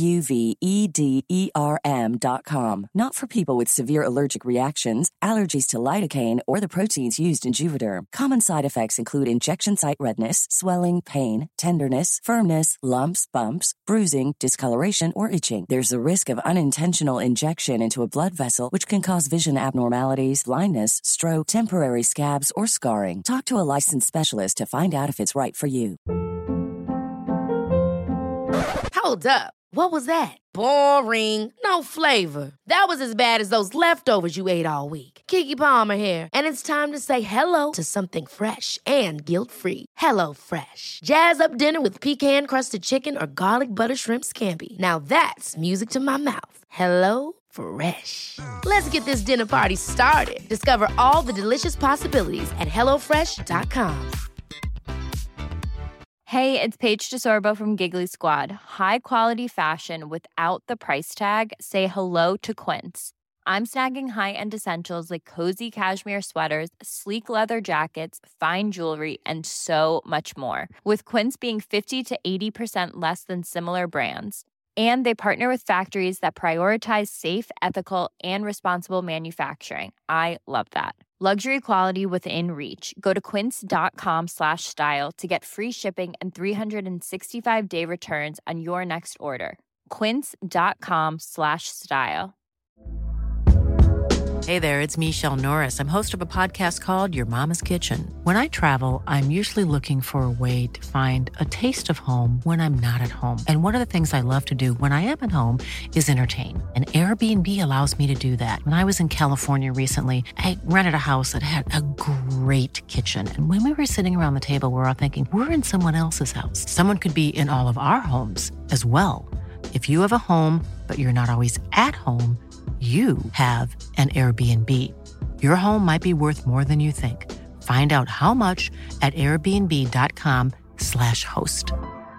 JUVEDERM.com. Not for people with severe allergic reactions, allergies to lidocaine, or the proteins used in Juvederm. Common side effects include injection site redness, swelling, pain, tenderness, firmness, lumps, bumps, bruising, discoloration, or itching. There's a risk of unintentional injection into a blood vessel, which can cause vision abnormalities, blindness, stroke, temporary scabs, or scarring. Talk to a licensed specialist to find out if it's right for you. Hold up. What was that? Boring. No flavor. That was as bad as those leftovers you ate all week. Keke Palmer here. And it's time to say hello to something fresh and guilt-free. Hello Fresh. Jazz up dinner with pecan-crusted chicken or garlic butter shrimp scampi. Now that's music to my mouth. Hello Fresh. Let's get this dinner party started. Discover all the delicious possibilities at HelloFresh.com. Hey, it's Paige DeSorbo from Giggly Squad. High quality fashion without the price tag. Say hello to Quince. I'm snagging high-end essentials like cozy cashmere sweaters, sleek leather jackets, fine jewelry, and so much more. With Quince being 50 to 80% less than similar brands. And they partner with factories that prioritize safe, ethical, and responsible manufacturing. I love that. Luxury quality within reach. Go to quince.com/style to get free shipping and 365-day returns on your next order. Quince.com/style. Hey there, it's Michelle Norris. I'm host of a podcast called Your Mama's Kitchen. When I travel, I'm usually looking for a way to find a taste of home when I'm not at home. And one of the things I love to do when I am at home is entertain. And Airbnb allows me to do that. When I was in California recently, I rented a house that had a great kitchen. And when we were sitting around the table, we're all thinking, we're in someone else's house. Someone could be in all of our homes as well. If you have a home, but you're not always at home, you have an Airbnb. Your home might be worth more than you think. Find out how much at airbnb.com/host.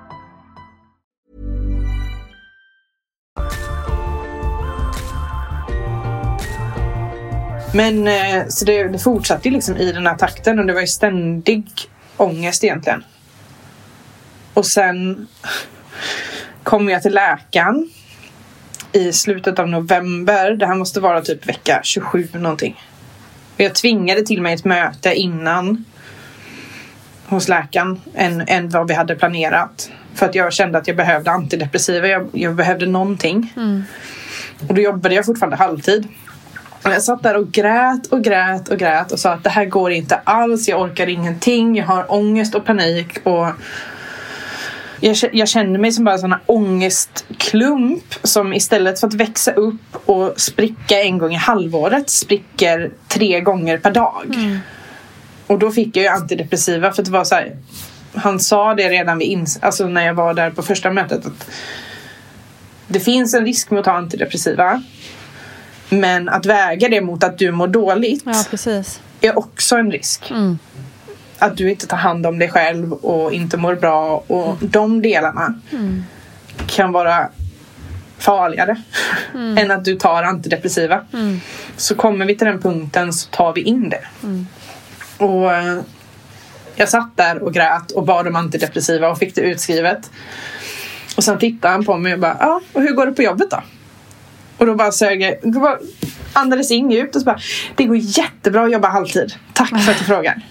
Men så det fortsatte ju liksom i den här takten och det var ju ständig ångest egentligen. Och sen kom jag till läkaren i slutet av november. Det här måste vara typ vecka 27 någonting. Jag tvingade till mig ett möte innan hos läkaren än vad vi hade planerat. För att jag kände att jag behövde antidepressiva. Jag behövde någonting. Och då jobbade jag fortfarande halvtid. Och jag satt där och grät och sa att det här går inte alls. Jag orkar ingenting. Jag har ångest och panik. Och jag kände mig som bara en sån här ångestklump som istället för att växa upp och spricka en gång i halvåret spricker 3 gånger per dag. Och då fick jag ju antidepressiva för att det var så här, han sa det redan alltså när jag var där på första mötet att det finns en risk med att ta antidepressiva, men att väga det mot att du mår dåligt är också en risk. Att du inte tar hand om dig själv och inte mår bra och de delarna kan vara farligare än att du tar antidepressiva. Så kommer vi till den punkten så tar vi in det. Och jag satt där och grät och bad om antidepressiva och fick det utskrivet. Och sen tittade han på mig och bara, och hur går det på jobbet då? Och då bara sög jag, andades in djupt och så bara, det går jättebra att jobba halvtid. Tack för att du frågar.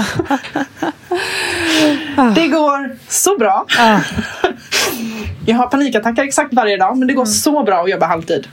Det går så bra. Jag har panikattacker exakt varje dag, men det går så bra att jobba halvtid.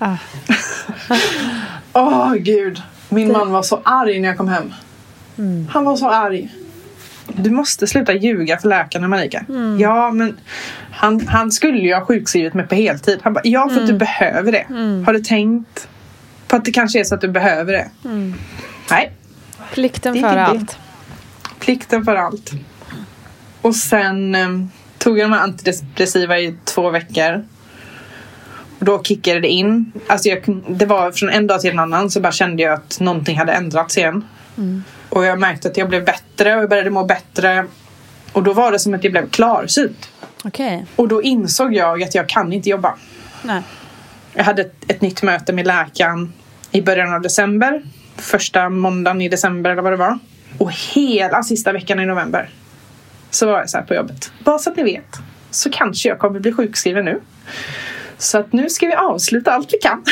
Gud. Min man var så arg när jag kom hem. Han var så arg. Du måste sluta ljuga för läkaren, Marika. Ja, men han skulle ju ha sjukskrivit mig på heltid. Han bara, ja, för att du behöver det. Har du tänkt på att det kanske är så att du behöver det? Nej. Plikten för allt. Plikten för allt. Och sen tog jag de här antidepressiva i 2 veckor. Och då kickade det in. Alltså det var från en dag till en annan så bara kände jag att någonting hade ändrats igen. Och jag märkte att jag blev bättre och jag började må bättre. Och då var det som att jag blev klarsynt. Och då insåg jag att jag kan inte jobba. Nej. Jag hade ett nytt möte med läkaren i början av december. Första måndagen i december eller vad det var. Och hela sista veckan i november så var jag så här på jobbet. Bara så att ni vet, så kanske jag kommer bli sjukskriven nu. Så att nu ska vi avsluta allt vi kan.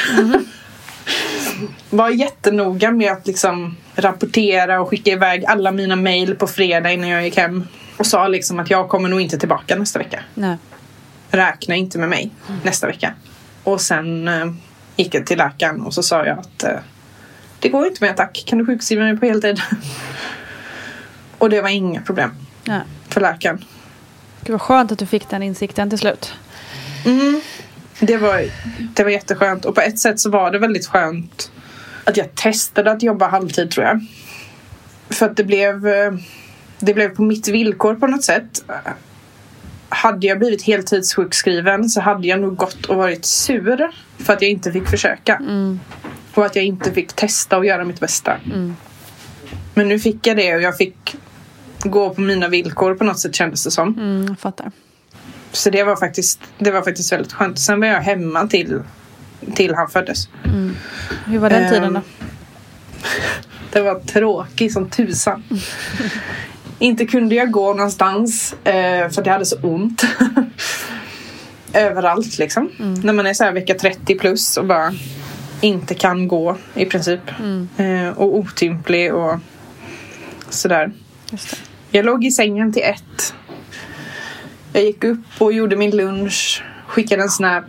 Var jättenoga med att liksom rapportera och skicka iväg alla mina mejl på fredag innan jag gick hem. Och sa liksom att jag kommer nog inte tillbaka nästa vecka. Nej. Räkna inte med mig nästa vecka. Och sen gick jag till läkaren och så sa jag att det går inte med, tack. Kan du sjukskriva mig på heltid? Och det var inga problem för läkaren. Det var skönt att du fick den insikten till slut. Det var jätteskönt. Och på ett sätt så var det väldigt skönt att jag testade att jobba halvtid, tror jag. För att det blev på mitt villkor på något sätt. Hade jag blivit heltidssjukskriven så hade jag nog gått och varit sur för att jag inte fick försöka. Och att jag inte fick testa och göra mitt bästa. Men nu fick jag det och jag fick gå på mina villkor på något sätt, kändes det som. Jag fattar. Så det var faktiskt väldigt skönt. Sen var jag hemma till han föddes. Hur var den tiden då? Det var tråkigt som tusan. Inte kunde jag gå någonstans för att jag hade så ont. Överallt liksom. När man är så här vecka 30 plus och bara inte kan gå i princip. Och otymplig och sådär. Just det. Jag låg i sängen till 1. Jag gick upp och gjorde min lunch. Skickade en snap.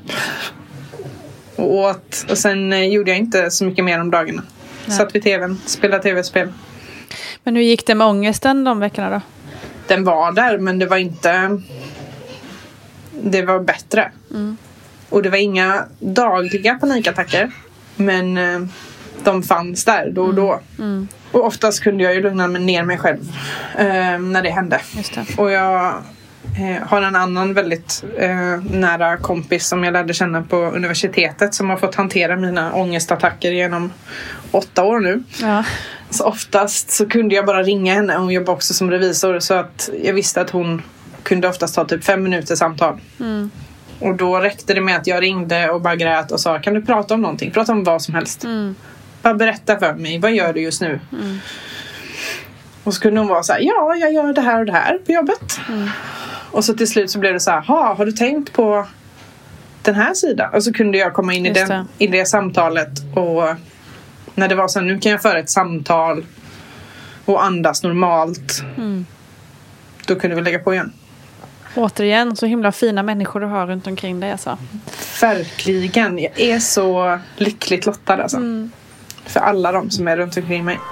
Och åt. Och sen gjorde jag inte så mycket mer om dagarna. Satt vid tvn. Spelade tv-spel. Men hur gick det med ångesten de veckorna då? Den var där, men det var inte... Det var bättre. Och det var inga dagliga panikattacker. Men de fanns där då och då. Och oftast kunde jag ju lugna ner mig själv när det hände. Just det. Och jag har en annan väldigt nära kompis som jag lärde känna på universitetet som har fått hantera mina ångestattacker genom 8 år nu. Ja. Så oftast så kunde jag bara ringa henne. Hon jobbar också som revisor, så att jag visste att hon kunde oftast ta typ 5 minuter samtal. Och då räckte det med att jag ringde och bara grät och sa, kan du prata om någonting? Prata om vad som helst. Bara berätta för mig, vad gör du just nu? Och så kunde hon vara så här, ja, jag gör det här och det här på jobbet. Och så till slut så blev det så här, har du tänkt på den här sidan? Och så kunde jag komma in i det samtalet När det var så här, nu kan jag föra ett samtal och andas normalt. Då kunde vi lägga på igen. Återigen, så himla fina människor du har runt omkring dig alltså. Verkligen. Jag är så lyckligt lottad alltså. För alla de som är runt omkring mig.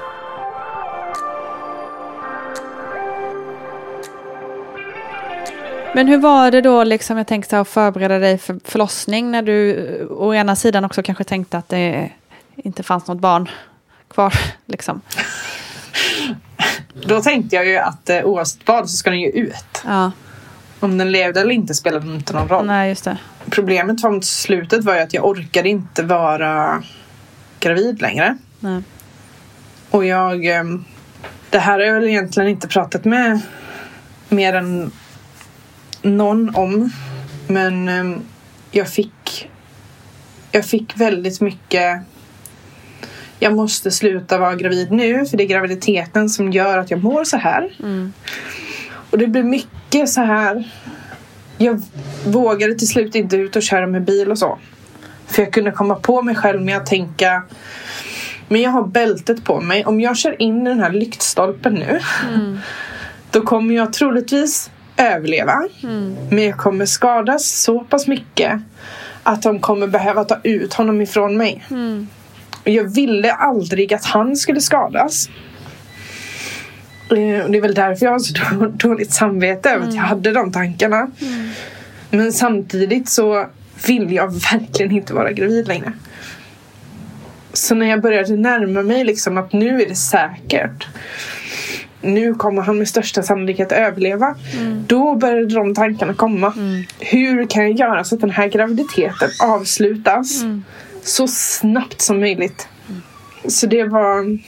Men hur var det då liksom, jag tänkte att förbereda dig för förlossning när du å ena sidan också kanske tänkte att det inte fanns något barn kvar liksom? Då tänkte jag ju att oavsett vad så ska den ju ut. Ja. Om den levde eller inte spelade inte någon roll. Nej, just det. Problemet från slutet var ju att jag orkade inte vara gravid längre. Nej. Och det här har jag väl egentligen inte pratat med mer än någon om. Men jag fick väldigt mycket. Jag måste sluta vara gravid nu, för det är graviditeten som gör att jag mår så här. Och det blir mycket så här. Jag vågade till slut inte ut och köra med bil och så. För jag kunde komma på mig själv med att tänka, men jag har bältet på mig. Om jag kör in i den här lyktstolpen nu, då kommer jag troligtvis överleva. Men jag kommer skadas så pass mycket att de kommer behöva ta ut honom ifrån mig. Och jag ville aldrig att han skulle skadas. Och det är väl därför jag har så dåligt samvete över att jag hade de tankarna. Men samtidigt så vill jag verkligen inte vara gravid längre. Så när jag började närma mig liksom att nu är det säkert, nu kommer han med största sannolikhet överleva, då började de tankarna komma. Hur kan jag göra så att den här graviditeten avslutas så snabbt som möjligt? Så det var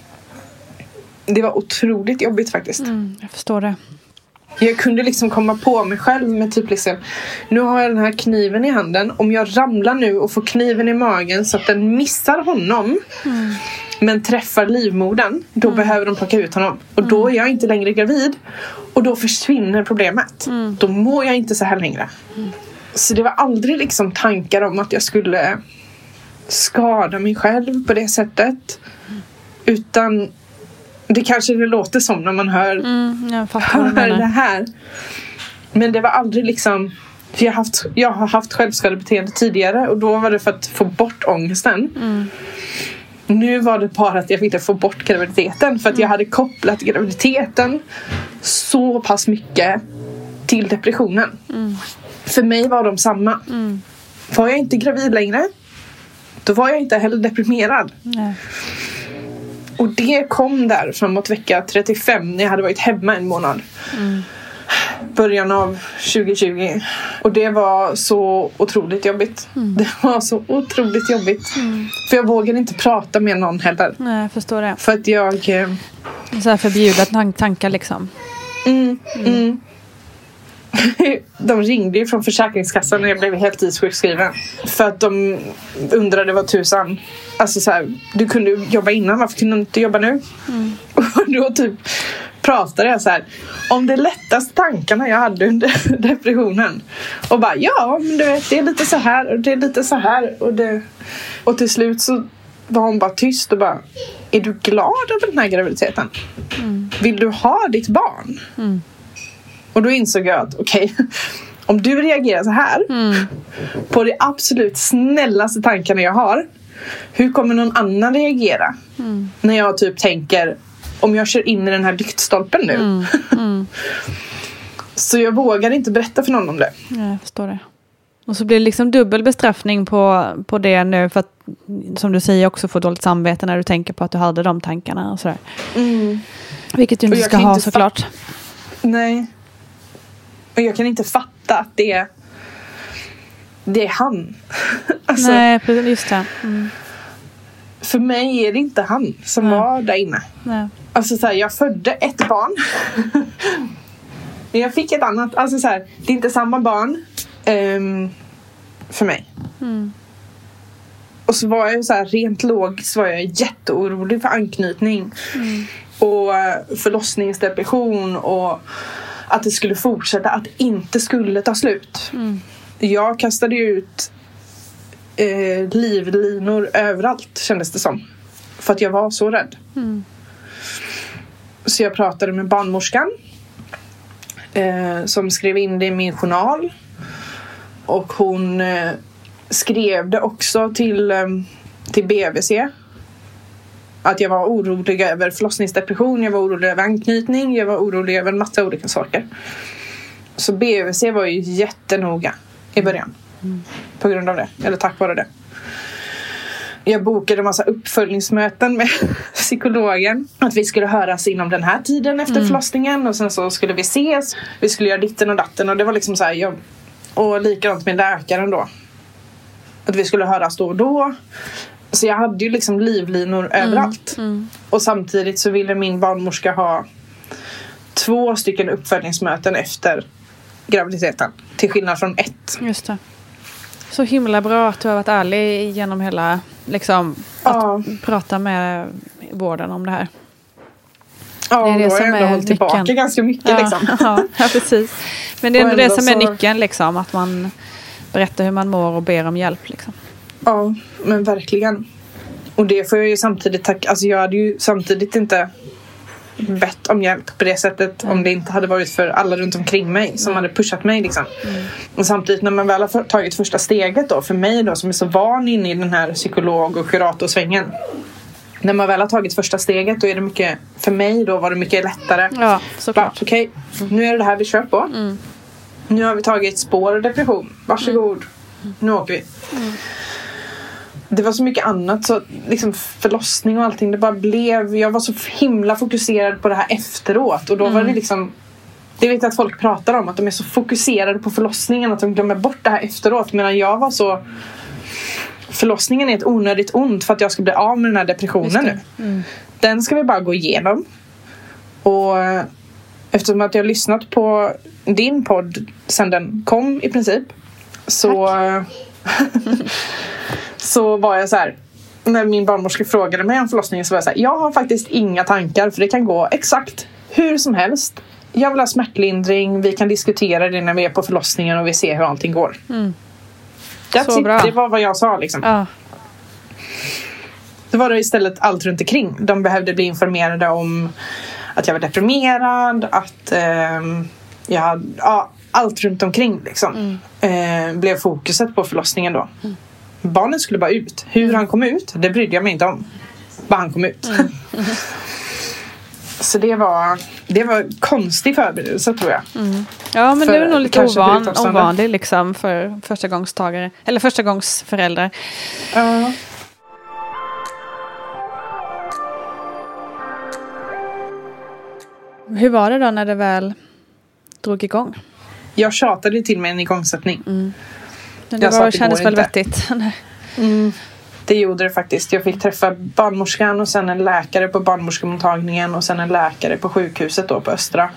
otroligt jobbigt faktiskt. Jag förstår det. Jag kunde liksom komma på mig själv med typ liksom, nu har jag den här kniven i handen. Om jag ramlar nu och får kniven i magen så att den missar honom, men träffar livmodern, då behöver de plocka ut honom. Och då är jag inte längre gravid. Och då försvinner problemet. Då mår jag inte så här längre. Så det var aldrig liksom tankar om att jag skulle skada mig själv på det sättet. Utan det kanske det låter som när man hör det här. Men det var aldrig liksom, för jag har haft självskadebeteende tidigare, och då var det för att få bort ångesten. Nu var det bara att jag ville få bort graviditeten, för att jag hade kopplat graviditeten så pass mycket till depressionen. För mig var de samma. Var jag inte gravid längre, då var jag inte heller deprimerad. Nej. Och det kom där framåt vecka 35 när jag hade varit hemma en månad. Början av 2020. Och det var så otroligt jobbigt. Det var så otroligt jobbigt. För jag vågade inte prata med någon heller. Nej, jag förstår det. För att jag... Så här förbjudet tankar liksom. De ringde ju från Försäkringskassan när jag blev heltidssjukskriven. För att de undrade vad tusan. Alltså så här, du kunde jobba innan, varför kunde du inte jobba nu? Och då typ pratade jag så här om de lättaste tankarna jag hade under depressionen. Och bara, ja, men du vet, det är lite så här och det är lite så här. Och till slut så var hon bara tyst och bara, är du glad över den här graviditeten? Vill du ha ditt barn? Och då insåg jag att okej, om du reagerar så här på de absolut snällaste tankarna jag har, hur kommer någon annan reagera? När jag typ tänker, om jag kör in i den här lyktstolpen nu. Så jag vågar inte berätta för någon om det. Ja, jag förstår det. Och så blir det liksom dubbel bestraffning på det nu, för att, som du säger, också få dåligt samvete när du tänker på att du hade de tankarna och sådär. Vilket du inte ska ha, såklart. Nej. Och jag kan inte fatta att det är han. Alltså, nej, just det. För mig är det inte han som var där inne. Nej. Alltså så här, jag födde ett barn. Men jag fick ett annat. Alltså så här, det är inte samma barn för mig. Och så var jag så här, rent logiskt var jag jätteorolig för anknytning. Och förlossningsdepression och att det skulle fortsätta, att det inte skulle ta slut. Jag kastade ut livlinor överallt, kändes det som. För att jag var så rädd. Så jag pratade med barnmorskan. Som skrev in det i min journal. Och hon skrev det också till BVC. Att jag var orolig över förlossningsdepression. Jag var orolig över anknytning. Jag var orolig över en massa olika saker. Så BVC var ju jättenoga i början. På grund av det. Eller tack vare det. Jag bokade en massa uppföljningsmöten med psykologen. Att vi skulle höras inom den här tiden efter förlossningen. Och sen så skulle vi ses. Vi skulle göra ditten och datten. Och det var liksom så här. Och likadant med läkaren då. Att vi skulle höras då och då. Så jag hade ju liksom livlinor överallt. Och samtidigt så ville min barnmorska ha 2 stycken uppföljningsmöten efter graviditeten. Till skillnad från 1. Just det. Så himla bra att du har varit ärlig genom hela, liksom, att prata med vården om det här. Ja, det är det då har som jag ändå hållit tillbaka nyckeln. ganska mycket liksom. Ja, precis. Men det är ändå det som är så... nyckeln liksom, att man berättar hur man mår och ber om hjälp liksom. Ja, men verkligen. Och det får jag ju samtidigt tacka. Alltså jag hade ju samtidigt inte bett om hjälp på det sättet om det inte hade varit för alla runt omkring mig som hade pushat mig liksom. Och samtidigt när man väl har tagit första steget då, för mig då som är så van inne i den här psykolog- och kuratorsvängen, när man väl har tagit första steget då är det mycket, för mig då var det mycket lättare. Ja, såklart. Okej, nu är det här vi kör på. Nu har vi tagit spår och depression. Varsågod. Nu åker vi. Det var så mycket annat, så liksom förlossning och allting, det bara blev, jag var så himla fokuserad på det här efteråt, och då var det liksom, det vet jag att folk pratar om, att de är så fokuserade på förlossningen att de glömmer bort det här efteråt, medan jag var så, förlossningen är ett onödigt ont för att jag ska bli av med den här depressionen nu. Den ska vi bara gå igenom. Och eftersom att jag har lyssnat på din podd sen den kom i princip, så så var jag så här, när min barnmorska frågade mig om förlossningen, så var jag så här, jag har faktiskt inga tankar, för det kan gå exakt hur som helst. Jag vill ha smärtlindring, vi kan diskutera det när vi är på förlossningen och vi ser hur allting går. Så bra. Det var vad jag sa liksom. Ja. Det var det istället allt runt omkring. De behövde bli informerade om att jag var deprimerad, att jag hade, allt runt omkring liksom. Blev fokuset på förlossningen då. Barnet skulle bara ut. Hur han kom ut, det brydde jag mig inte om. Bara han kom ut. Så det var konstig förberedelse, tror jag. Ja, men det är nog lite ovanlig liksom för förstagångstagare eller förstagångsföräldrar. Ja. Hur var det då när det väl drog igång? Jag tjatade till mig en igångsättning. Men det kändes väl vettigt? Det gjorde det faktiskt. Jag fick träffa barnmorskan och sen en läkare på barnmorskemottagningen och sen en läkare på sjukhuset då på Östra.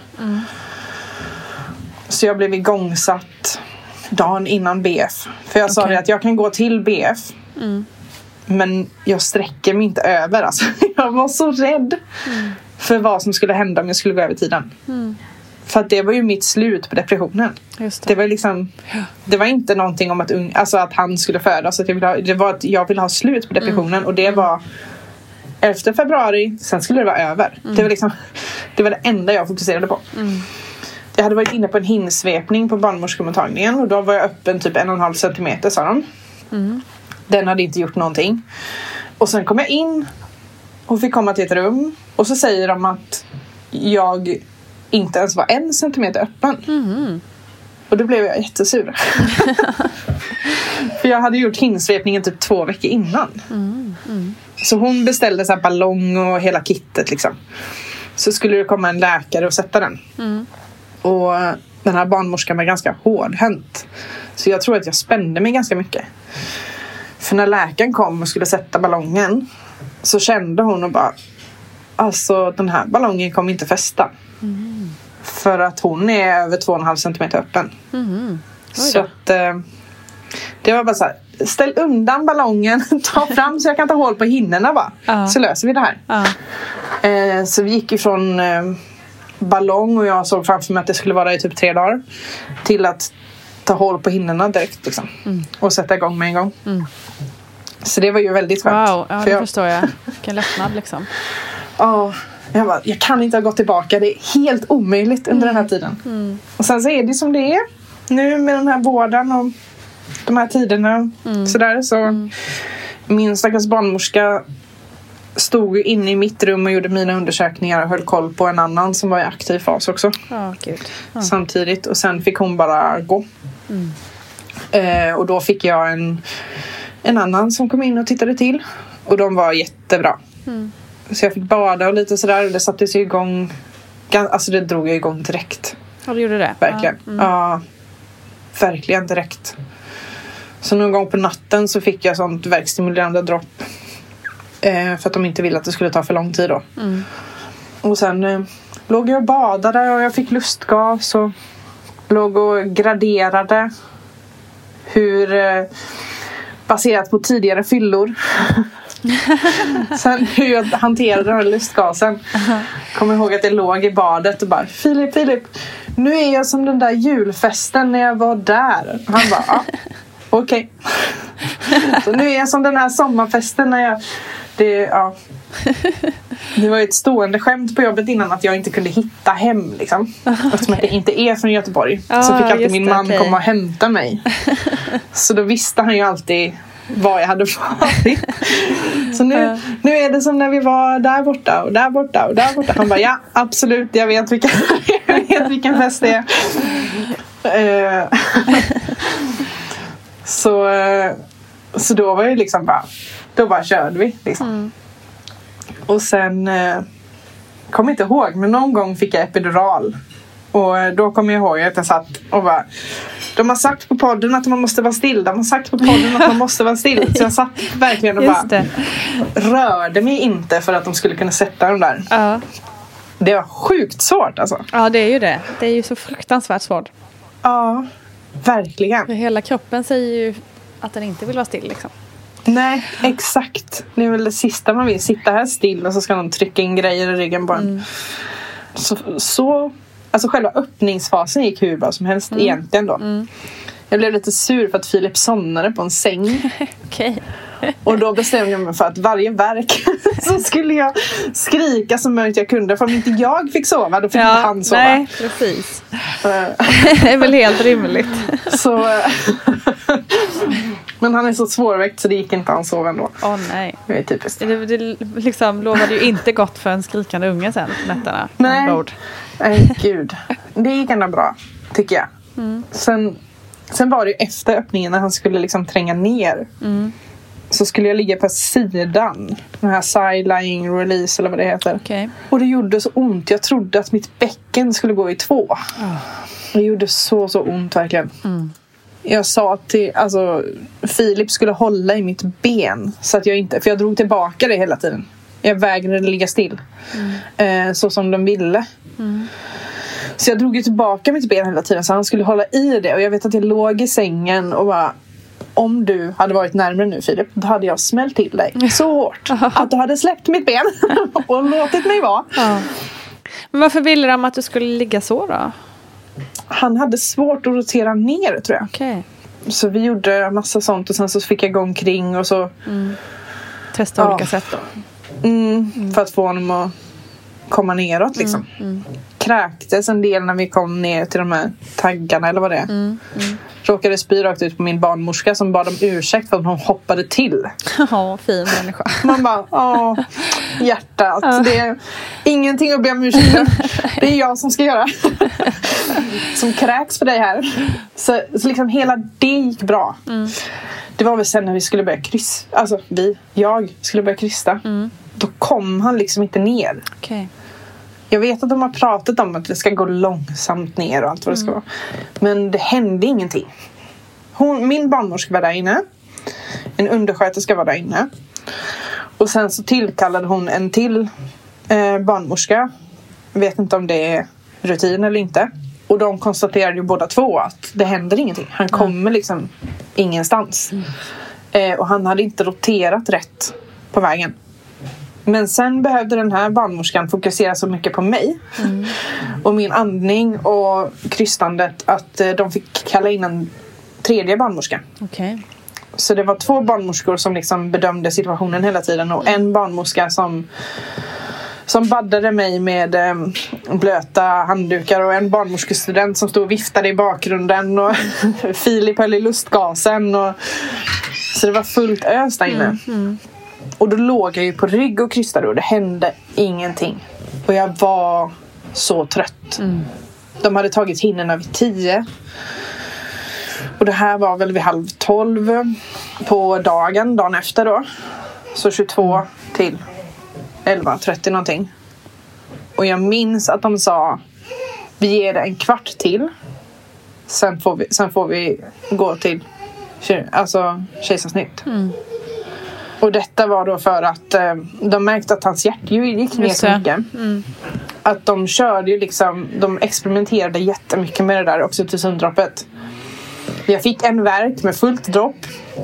Så jag blev igångsatt dagen innan BF. För jag sa det att jag kan gå till BF. Men jag sträcker mig inte över. Alltså. Jag var så rädd för vad som skulle hända om jag skulle gå över tiden. För att det var ju mitt slut på depressionen. Just det. Det var liksom, det var inte någonting om att han skulle födas. Det var att jag ville ha slut på depressionen. Och det var 11 februari. Sen skulle det vara över. Det var liksom, det var det enda jag fokuserade på. Jag hade varit inne på en hinsvepning på barnmorskemottagningen. Och då var jag öppen typ 1,5 centimeter, sa de. Den hade inte gjort någonting. Och sen kom jag in och fick komma till ett rum. Och så säger de att jag inte ens var 1 centimeter öppen. Och då blev jag jättesur. För jag hade gjort hinsvepningen typ 2 veckor innan. Så hon beställde så här ballong och hela kittet liksom. Så skulle det komma en läkare och sätta den. Och den här barnmorskan var ganska hårdhänt. Så jag tror att jag spände mig ganska mycket. För när läkaren kom och skulle sätta ballongen, så kände hon och bara, alltså den här ballongen kommer inte fästa. För att hon är över 2,5 centimeter öppen. Så att det var bara så här, ställ undan ballongen, ta fram så jag kan ta hål på hinnorna bara. Så löser vi det här. Så vi gick ifrån ballong, och jag såg framför mig att det skulle vara i typ 3 dagar, till att ta hål på hinnorna direkt liksom. Och sätta igång med en gång. Så det var ju väldigt skönt. Wow, ja, det förstår jag. Vilken lättnad liksom. Ja, jag kan inte ha gått tillbaka. Det är helt omöjligt under den här tiden. Och sen så är det som det är. Nu med den här vården och de här tiderna. Sådär, så min stackars barnmorska stod inne i mitt rum och gjorde mina undersökningar och höll koll på en annan som var i aktiv fas också. Samtidigt. Och sen fick hon bara gå. Och då fick jag en annan som kom in och tittade till. Och de var jättebra. Så jag fick bada och lite sådär. Och det satte sig igång. Alltså det drog jag igång direkt. Ja, du gjorde det? Verkligen. Ja, verkligen direkt. Så någon gång på natten så fick jag sånt verkstimulerande dropp. För att de inte ville att det skulle ta för lång tid då. Och sen låg jag och badade och jag fick lustgas. Och låg och graderade. Hur baserat på tidigare fyllor. Sen hur jag hanterade den här lustgasen. Kommer ihåg att jag låg i badet och bara Filip, nu är jag som den där julfesten när jag var där. Och han bara, okej. Så nu är jag som den här sommarfesten när jag... Det var ett stående skämt på jobbet innan att jag inte kunde hitta hem liksom. Eftersom att jag inte är från Göteborg. Så fick alltid min man komma och hämta mig. Så då visste han ju alltid var jag hade varit. Så nu är det som när vi var där borta och där borta och där borta. Han bara, ja absolut, jag vet vilken fest det är. Så då var det liksom bara körde vi liksom. Och sen kom inte ihåg, men någon gång fick jag epidural. Och då kommer jag ihåg att jag satt och bara, de har sagt på podden att man måste vara still. De har sagt på podden att man måste vara still. Så jag satt verkligen och bara rörde mig inte för att de skulle kunna sätta dem där. Det var sjukt svårt alltså. Ja, det är ju det. Det är ju så fruktansvärt svårt. Ja, verkligen. För hela kroppen säger ju att den inte vill vara still liksom. Nej, exakt. Det är väl det sista man vill. Sitta här still och så ska någon trycka in grejer i ryggen på en. Så alltså själva öppningsfasen gick hur bra som helst egentligen då. Jag blev lite sur för att Filip somnade på en säng. Okej. Och då bestämde jag mig för att varje verk så skulle jag skrika så mycket jag kunde. För om inte jag fick sova, då fick inte han sova. Nej, precis. Det är väl helt rimligt. Så, men han är så svårväckt så det gick inte han sova ändå. Nej. Det är typiskt. Det liksom lovade ju inte gott för en skrikande unge sen nätterna. Nej, gud. Det gick ändå bra, tycker jag. Sen var det ju efter öppningen när han skulle liksom tränga ner. Så skulle jag ligga på sidan. Den här side-lying release eller vad det heter. Okay. Och det gjorde så ont. Jag trodde att mitt bäcken skulle gå i 2. Det gjorde så ont verkligen. Jag sa till, Filip skulle hålla i mitt ben. Så att jag inte, för jag drog tillbaka det hela tiden. Jag vägrade ligga still. Så som de ville. Så jag drog ju tillbaka mitt ben hela tiden. Så han skulle hålla i det. Och jag vet att jag låg i sängen och bara, om du hade varit närmare nu Filip, då hade jag smält till dig så hårt att du hade släppt mitt ben och låtit mig vara. Men varför ville de att du skulle ligga så då? Han hade svårt att rotera ner, tror jag. Okay. Så vi gjorde massa sånt och sen så fick jag gå omkring och så testa olika sätt då. För att få honom att komma neråt liksom. Kräktes en del när vi kom ner till de här taggarna eller vad det är. Råkade spy rakt ut på min barnmorska som bad om ursäkt för att hon hoppade till. Ja, fin människa. Man bara, hjärtat. Det är ingenting att be om ursäkt för. Det är jag som ska göra. Som kräks för dig här. Så liksom hela det gick bra. Det var väl sen när vi skulle börja krysta. Jag skulle börja krysta. Då kom han liksom inte ner. Okej. Jag vet att de har pratat om att det ska gå långsamt ner och allt vad det ska vara. Men det hände ingenting. Min barnmorska var där inne. En undersköterska var där inne. Och sen så tillkallade hon en till barnmorska. Jag vet inte om det är rutin eller inte. Och de konstaterade ju båda två att det händer ingenting. Han kommer liksom ingenstans. Och han hade inte roterat rätt på vägen. Men sen behövde den här barnmorskan fokusera så mycket på mig. Och min andning och krystandet att de fick kalla in en tredje barnmorska. Okay. Så det var 2 barnmorskor som liksom bedömde situationen hela tiden. Och en barnmorska som baddade mig med blöta handdukar. Och en barnmorskestudent som stod och viftade i bakgrunden. Och Filip höll i lustgasen. Så det var fullt ös där inne. Och då låg jag ju på rygg och krystade. Och det hände ingenting. Och jag var så trött. De hade tagit hinnorna vid 10. Och det här var väl vid 11:30 på dagen efter då. Så 22 till 11:30 någonting. Och jag minns att de sa, vi ger det en kvart till. Sen får vi gå till kejsarsnitt. Och detta var då för att de märkte att hans hjärtljud gick ner så mycket. Att de körde ju liksom, de experimenterade jättemycket med det där oxytocindroppet. Jag fick en verk med fullt dropp.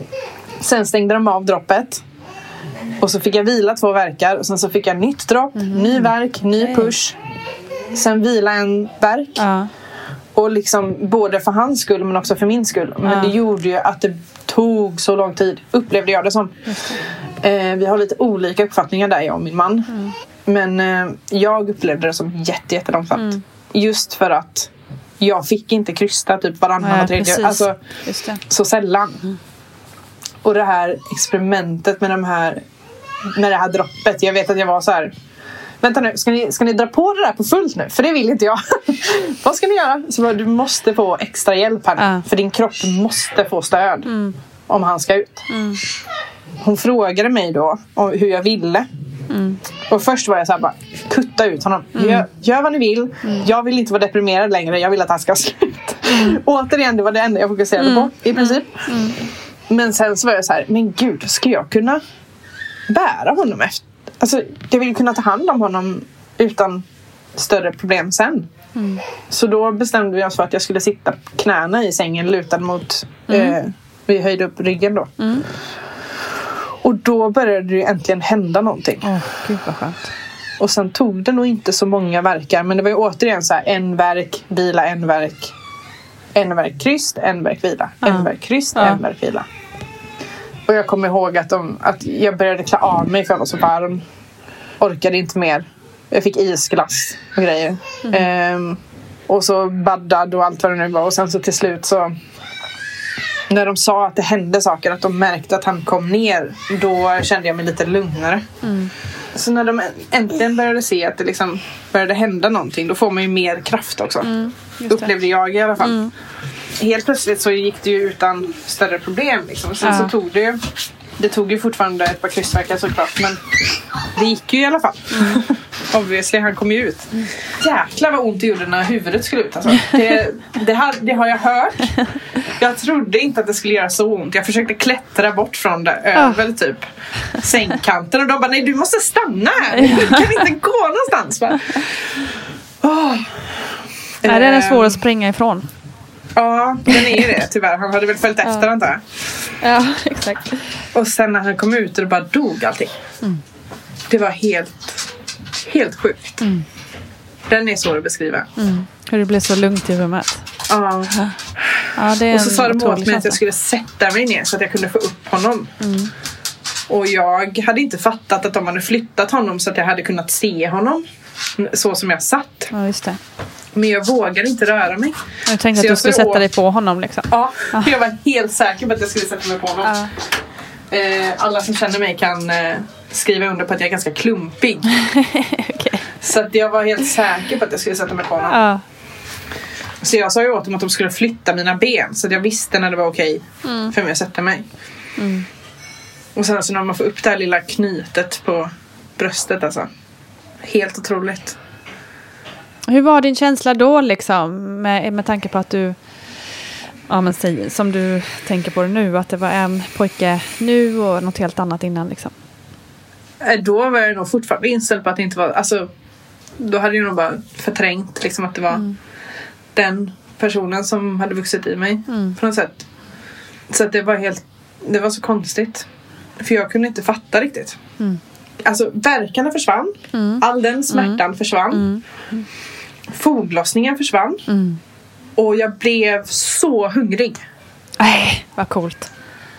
Sen stängde de av droppet. Och så fick jag vila 2 verkar. Och sen så fick jag nytt dropp, ny verk, ny push. Sen vila en verk. Och liksom både för hans skull men också för min skull. Men det gjorde ju att det tog så lång tid, upplevde jag det som. Vi har lite olika uppfattningar där, jag och min man. Men jag upplevde det som jättelångsamt. Just för att jag fick inte krysta typ varannan och tredje. Alltså, så sällan. Och det här experimentet med det här droppet. Jag vet att jag var så här: vänta nu, ska ni dra på det där på fullt nu? För det vill inte jag. Vad ska ni göra? Så du måste få extra hjälp här. För din kropp måste få stöd. Om han ska ut. Hon frågade mig då om hur jag ville. Och först var jag så här, bara kutta ut honom. Gör vad ni vill. Jag vill inte vara deprimerad längre. Jag vill att han ska sluta. Återigen, det var det enda jag fokuserade på i princip. Men sen så var jag så här, men gud, ska jag kunna bära honom efter? Alltså, jag vill kunna ta hand om honom utan större problem sen. Så då bestämde vi oss för att jag skulle sitta knäna i sängen lutad mot vi höjde upp ryggen då. Och då började det äntligen hända någonting. Gud vad skönt. Och sen tog det nog inte så många verkar. Men det var ju återigen så här: en verk, vila, en verk kryst, en verk, vila. En verk, kryst, en verk, vila. Och jag kommer ihåg att jag började klä av mig för jag var så varm. Orkade inte mer. Jag fick isglass och grejer. Och så baddad och allt vad det nu var. Och sen så till slut så, när de sa att det hände saker, att de märkte att han kom ner, då kände jag mig lite lugnare. Så när de äntligen började se att det liksom började hända någonting, då får man ju mer kraft också. Upplevde jag i alla fall. Helt plötsligt så gick det ju utan större problem liksom. Sen så tog det tog ju fortfarande ett par kryssverkar såklart, men det gick ju i alla fall. Obviously, han kom ju ut. Jäklar vad ont det gjorde när huvudet skulle ut alltså. Det har jag hört. Jag trodde inte att det skulle göra så ont. Jag försökte klättra bort från det över typ sängkanten. Och de bara, nej, du måste stanna här. Du kan inte gå någonstans. Det är svårt att springa ifrån. Ja, den är ju det tyvärr. Han hade väl följt efter antar jag. Ja, exakt. Och sen när han kom ut och det bara dog allting. Det var helt sjukt. Den är svår att beskriva. Hur det blev så lugnt i rummet. Ja, det är och så sa de åt mig att jag skulle sätta mig ner så att jag kunde få upp honom. Och jag hade inte fattat att de hade flyttat honom så att jag hade kunnat se honom så som jag satt. Ja, just det. Men jag vågade inte röra mig. Jag tänkte att du skulle sätta dig på honom liksom. Ja, jag var helt säker på att jag skulle sätta mig på honom. Alla som känner mig kan skriva under på att jag är ganska klumpig. Okay. Så att jag var helt säker på att jag skulle sätta mig på honom. Så jag sa ju åt dem att de skulle flytta mina ben. Så att jag visste när det var okej för mig att sätta mig. Och sen så när man får upp det här lilla knytet på bröstet alltså. Helt otroligt. Hur var din känsla då liksom? Med tanke på att du, ja men som du tänker på det nu, att det var en pojke nu och något helt annat innan liksom. Då var jag nog fortfarande inställd på att det inte var, alltså då hade jag nog bara förträngt liksom att det var den personen som hade vuxit i mig på något sätt. Så att det var så konstigt. För jag kunde inte fatta riktigt. Alltså verkarna försvann. All den smärtan försvann. Foglossningen försvann. Och jag blev så hungrig. Vad coolt.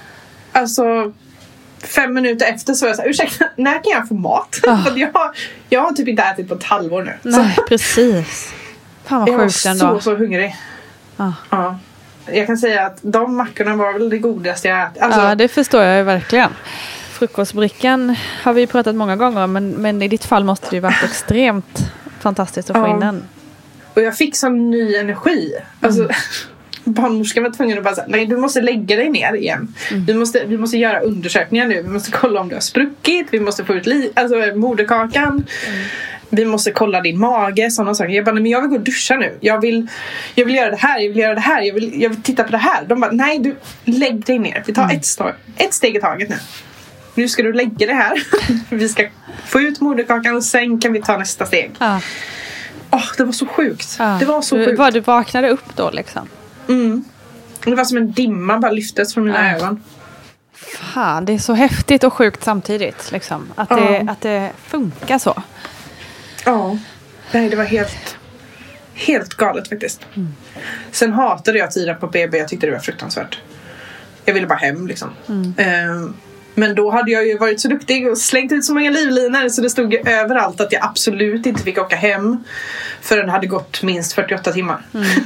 Alltså 5 minuter efter så var jag så här, ursäkta, när kan jag få mat? För jag har typ inte ätit på ett halvår nu. Nej, precis. Fan vad sjukt ändå. Jag var så hungrig. Ja. Jag kan säga att de mackorna var väl det godaste jag ätit. Alltså, ja, det förstår jag ju verkligen. Frukostbrickan har vi pratat många gånger om, men i ditt fall måste det ju varit extremt fantastiskt att få in den. Och jag fick sån ny energi. Alltså, barnmorskan var tvungen att bara säga, nej, du måste lägga dig ner igen. Vi måste göra undersökningar nu. Vi måste kolla om du har spruckit. Vi måste få ut moderkakan. Vi måste kolla din mage, sådana saker. Jag bara, men jag vill gå och duscha nu. Jag vill göra det här, jag vill göra det här. Jag vill titta på det här. De bara, nej, du lägg dig ner. Vi tar ett steg i taget nu. Nu ska du lägga det här. Vi ska få ut moderkakan och sen kan vi ta nästa steg. Det var så sjukt. Det var så sjukt. Du vaknade upp då liksom? Det var som en dimma bara lyftes från mina ögon. Fan, det är så häftigt och sjukt samtidigt liksom. Att det funkar så. Ja, nej, det var helt galet faktiskt. Sen hatade jag tiden på BB. Jag tyckte det var fruktansvärt. Jag ville bara hem liksom. Men då hade jag ju varit så duktig och slängt ut så många livlinor så det stod ju överallt att jag absolut inte fick åka hem förrän det hade gått minst 48 timmar.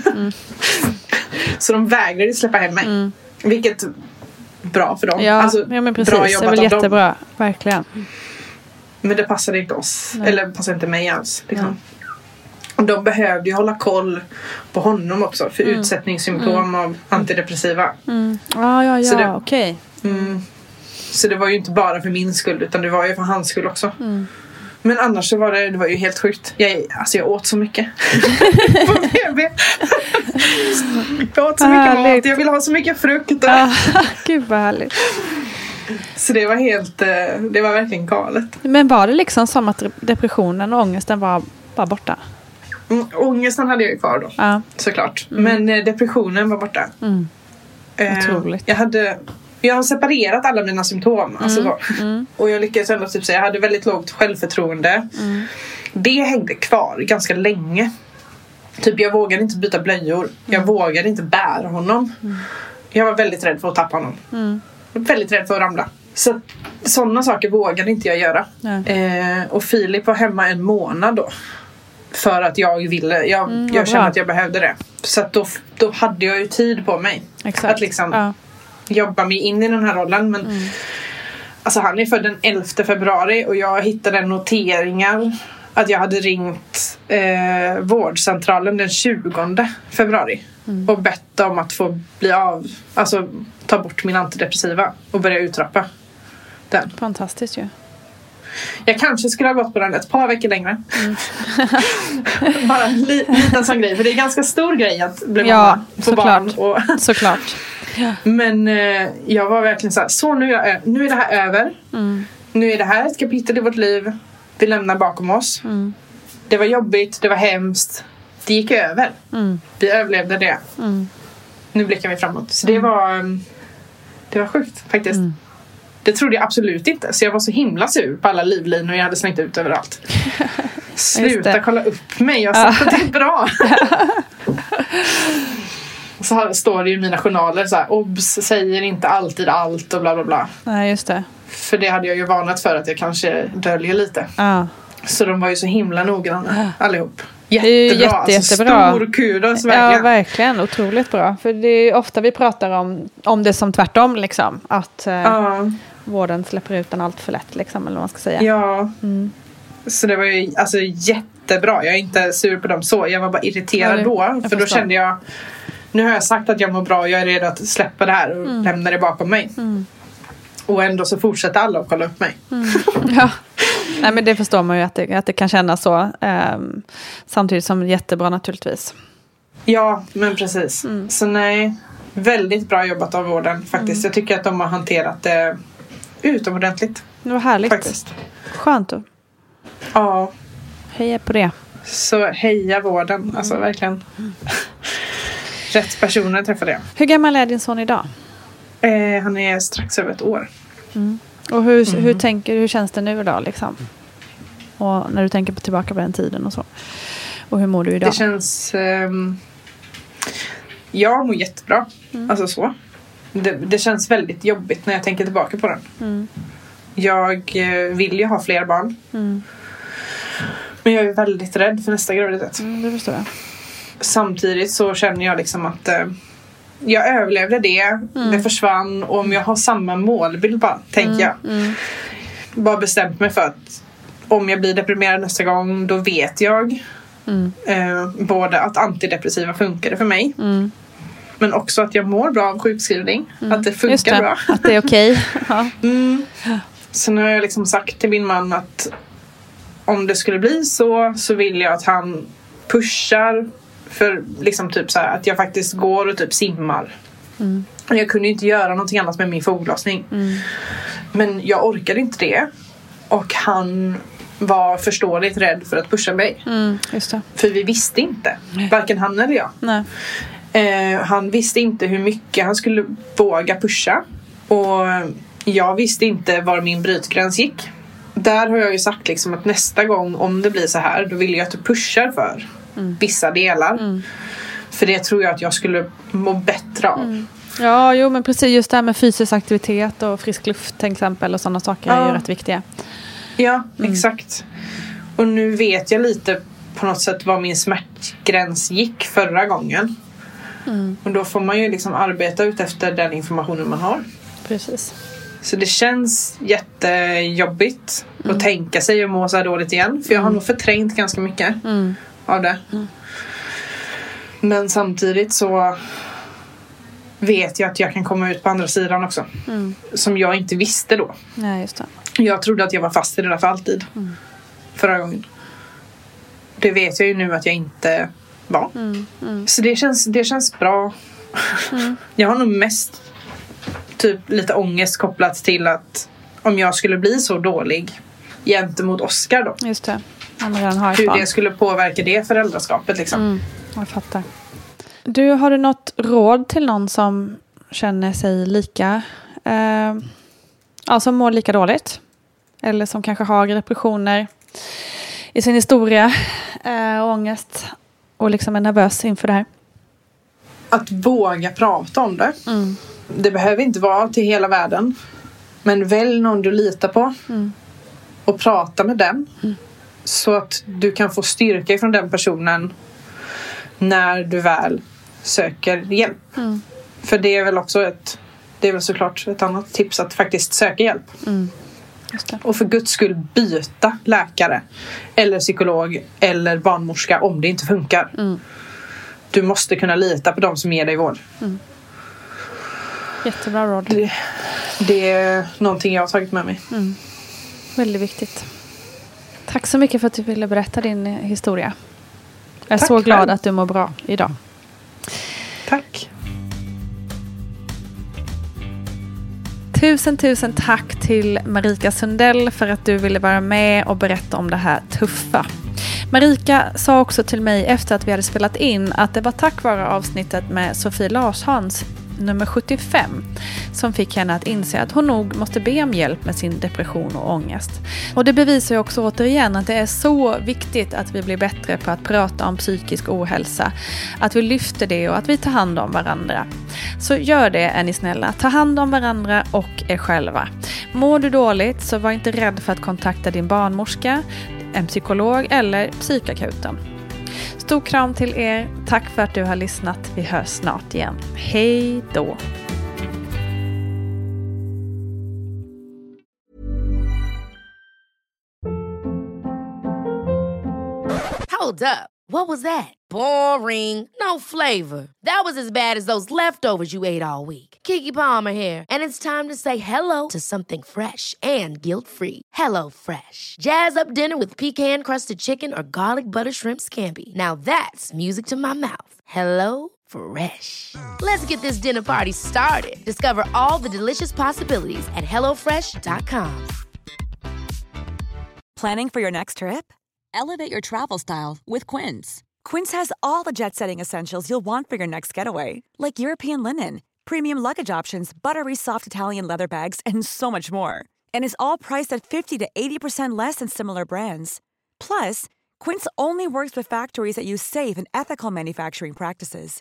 Så de vägrade släppa hem mig. Vilket bra för dem. Ja, alltså, men precis. Bra jobbat det är väl jättebra, dem. Verkligen. Men det passade inte oss. Eller passade inte mig alls. Liksom. Och de behövde ju hålla koll på honom också. För utsättningssymptom av antidepressiva. Ja, okej. Så det var ju inte bara för min skull. Utan det var ju för hans skull också. Men annars så var det var ju helt sjukt. Jag åt så mycket. På BB. Jag åt så mycket mat. Jag ville ha så mycket frukt. Gud vad härligt. Så det var det var verkligen galet. Men var det liksom som att depressionen och ångesten var bara borta? Ångesten hade jag ju kvar då. Såklart. Men depressionen var borta. Otroligt. Jag har separerat alla mina symptom. Och jag lyckades ändå typ säga jag hade väldigt lågt självförtroende. Det hängde kvar ganska länge. Typ jag vågade inte byta blöjor. Jag vågade inte bära honom. Jag var väldigt rädd för att tappa honom. Väldigt rädd för att ramla. Så sådana saker vågade inte jag göra. Och Filip var hemma en månad då. För att jag ville. Jag kände att jag behövde det. Så att då hade jag ju tid på mig. Exakt. Att liksom jobba mig in i den här rollen. Men alltså han är född den 11 februari. Och jag hittade noteringar att jag hade ringt vårdcentralen den 20 februari. Och bett om att få bli alltså ta bort min antidepressiva och börja uttrappa den. Fantastiskt ju. Jag kanske skulle ha gått på den ett par veckor längre. Bara en liten sån grej. För det är en ganska stor grej att bli mamma på barn. Såklart. Men jag var verkligen så nu är det här över. Nu är det här ett kapitel i vårt liv. Vi lämnar bakom oss. Det var jobbigt, det var hemskt. Det gick över. Vi överlevde det. Nu blickar vi framåt. Så det var sjukt faktiskt. Det trodde jag absolut inte. Så jag var så himla sur på alla livlinor jag hade slängt ut överallt. Sluta kolla upp mig. Jag sa att det är bra. Så står det i mina journaler så här, obs, säger inte alltid allt och bla bla bla. Nej, just det. För det hade jag ju varnat för att jag kanske döljer lite. Så de var ju så himla noggranna allihop. Jättebra. Jättebra. Stor kudos, verkligen. Ja, verkligen. Otroligt bra. För det är ofta vi pratar om det som tvärtom liksom. Att vården släpper ut den allt för lätt liksom, eller vad man ska säga. Ja. Så det var ju alltså jättebra. Jag är inte sur på dem så. Jag var bara irriterad då. För då kände jag, nu har jag sagt att jag mår bra och jag är redo att släppa det här och lämna det bakom mig. Och ändå så fortsätter alla att kolla upp mig. Ja. Nej, men det förstår man ju att det kan kännas så. Samtidigt som jättebra naturligtvis. Ja, men precis. Så nej, väldigt bra jobbat av vården faktiskt. Jag tycker att de har hanterat det utomordentligt. Det var härligt. Faktiskt. Skönt då. Ja. Heja på det. Så heja vården. Alltså verkligen. Rätt personer träffade jag. Hur gammal är din son idag? Han är strax över 1 år. Och hur känns det nu idag liksom? Och när du tänker tillbaka på den tiden och så. Och hur mår du idag? Det känns... jag mår jättebra. Alltså så. det känns väldigt jobbigt när jag tänker tillbaka på den. Jag vill ju ha fler barn. Men jag är väldigt rädd för nästa graviditet. Det förstår jag. Samtidigt så känner jag liksom att jag överlevde det. Det försvann. Och om jag har samma målbild bara, tänker jag. Bara bestämt mig för att om jag blir deprimerad nästa gång, då vet jag både att antidepressiva funkar för mig. Men också att jag mår bra av sjukskrivning. Att det funkar bra. Att det är okej. Ja. Så nu har jag liksom sagt till min man att om det skulle bli så vill jag att han pushar för liksom typ så här, att jag faktiskt går och typ simmar. Jag kunde inte göra någonting annat med min foglossning. Men jag orkade inte det. Och han var förståeligt rädd för att pusha mig. Just det. För vi visste inte. Varken han eller jag. Nej. Han visste inte hur mycket han skulle våga pusha. Och jag visste inte var min brytgräns gick. Där har jag ju sagt liksom att nästa gång om det blir så här, då vill jag att du pushar för vissa delar. För det tror jag att jag skulle må bättre av. Ja, jo men precis, just det här med fysisk aktivitet och frisk luft till exempel och sådana saker är ju rätt viktiga. Ja, exakt. Och nu vet jag lite på något sätt var min smärtgräns gick förra gången. Och då får man ju liksom arbeta ut efter den informationen man har. Precis. Så det känns jättejobbigt att tänka sig och må så här dåligt igen. För jag har nog förträngt ganska mycket av det. Men samtidigt så vet jag att jag kan komma ut på andra sidan också. Som jag inte visste då. Ja, just det. Jag trodde att jag var fast i det där för alltid. Förra gången. Det vet jag ju nu att jag inte var. Så det känns bra. Jag har nog mest typ lite ångest kopplat till att om jag skulle bli så dålig gentemot Oscar då. Just det. Hur det skulle påverka det föräldraskapet liksom. Jag fattar. Har du något råd till någon som känner sig lika som mår lika dåligt? Eller som kanske har depressioner i sin historia och ångest och liksom är nervös inför det här? Att våga prata om det. Det behöver inte vara till hela världen. Men välj någon du litar på. Och prata med den. Så att du kan få styrka från den personen när du väl söker hjälp. För det är väl också det är väl såklart ett annat tips att faktiskt söka hjälp. Just det. Och för Guds skull byta läkare eller psykolog eller barnmorska om det inte funkar. Du måste kunna lita på dem som ger dig vård. Jättebra råd. Det är någonting jag har tagit med mig. Väldigt viktigt. Tack så mycket för att du ville berätta din historia. Jag är Tack så glad själv. att du mår bra idag. Tack. Tusen tack till Marika Sundell för att du ville vara med och berätta om det här tuffa. Marika sa också till mig efter att vi hade spelat in att det var tack vare avsnittet med Sofie Larshans nummer 75 som fick henne att inse att hon nog måste be om hjälp med sin depression och ångest. Och det bevisar ju också återigen att det är så viktigt att vi blir bättre på att prata om psykisk ohälsa, att vi lyfter det och att vi tar hand om varandra. Så gör det, är ni snälla. Ta hand om varandra och er själva. Mår du dåligt så var inte rädd för att kontakta din barnmorska, en psykolog eller psykakuten. Stor kram till er. Tack för att du har lyssnat. Vi hörs snart igen. Hej då! Hold up. What was that? Boring. No flavor. That was as bad as those leftovers you ate all week. Keke Palmer here. And it's time to say hello to something fresh and guilt-free. Hello Fresh. Jazz up dinner with pecan-crusted chicken or garlic butter shrimp scampi. Now that's music to my mouth. Hello Fresh. Let's get this dinner party started. Discover all the delicious possibilities at hellofresh.com. Planning for your next trip? Elevate your travel style with Quince. Quince has all the jet-setting essentials you'll want for your next getaway, like European linen, premium luggage options, buttery soft Italian leather bags, and so much more. And is all priced at 50 to 80% less than similar brands. Plus, Quince only works with factories that use safe and ethical manufacturing practices.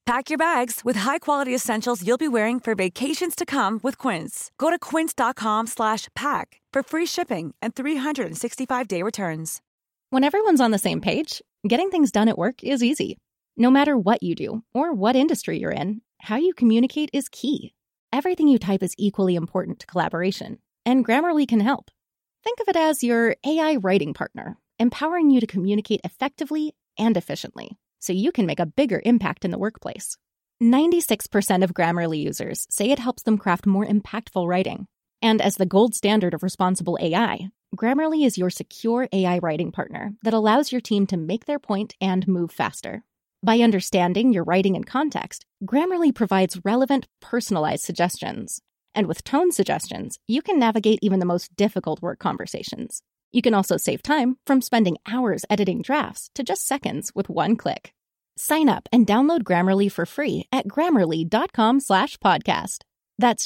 Pack your bags with high-quality essentials you'll be wearing for vacations to come with Quince. Go to quince.com/pack for free shipping and 365-day returns. When everyone's on the same page, getting things done at work is easy. No matter what you do or what industry you're in, how you communicate is key. Everything you type is equally important to collaboration, and Grammarly can help. Think of it as your AI writing partner, empowering you to communicate effectively and efficiently, so you can make a bigger impact in the workplace. 96% of Grammarly users say it helps them craft more impactful writing. And as the gold standard of responsible AI, Grammarly is your secure AI writing partner that allows your team to make their point and move faster. By understanding your writing and context, Grammarly provides relevant, personalized suggestions. And with tone suggestions, you can navigate even the most difficult work conversations. You can also save time from spending hours editing drafts to just seconds with one click. Sign up and download Grammarly for free at Grammarly.com/podcast. That's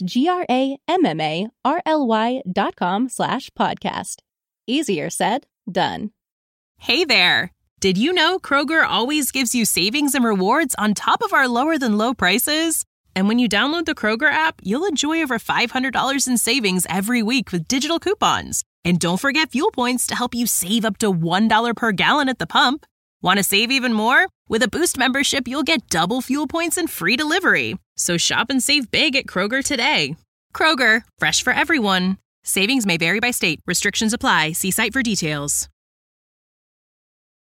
GRAMMARLY.com/podcast. Easier said, done. Hey there! Did you know Kroger always gives you savings and rewards on top of our lower than low prices? And when you download the Kroger app, you'll enjoy over $500 in savings every week with digital coupons. And don't forget fuel points to help you save up to $1 per gallon at the pump. Want to save even more? With a Boost membership, you'll get double fuel points and free delivery. So shop and save big at Kroger today. Kroger, fresh for everyone. Savings may vary by state. Restrictions apply. See site for details.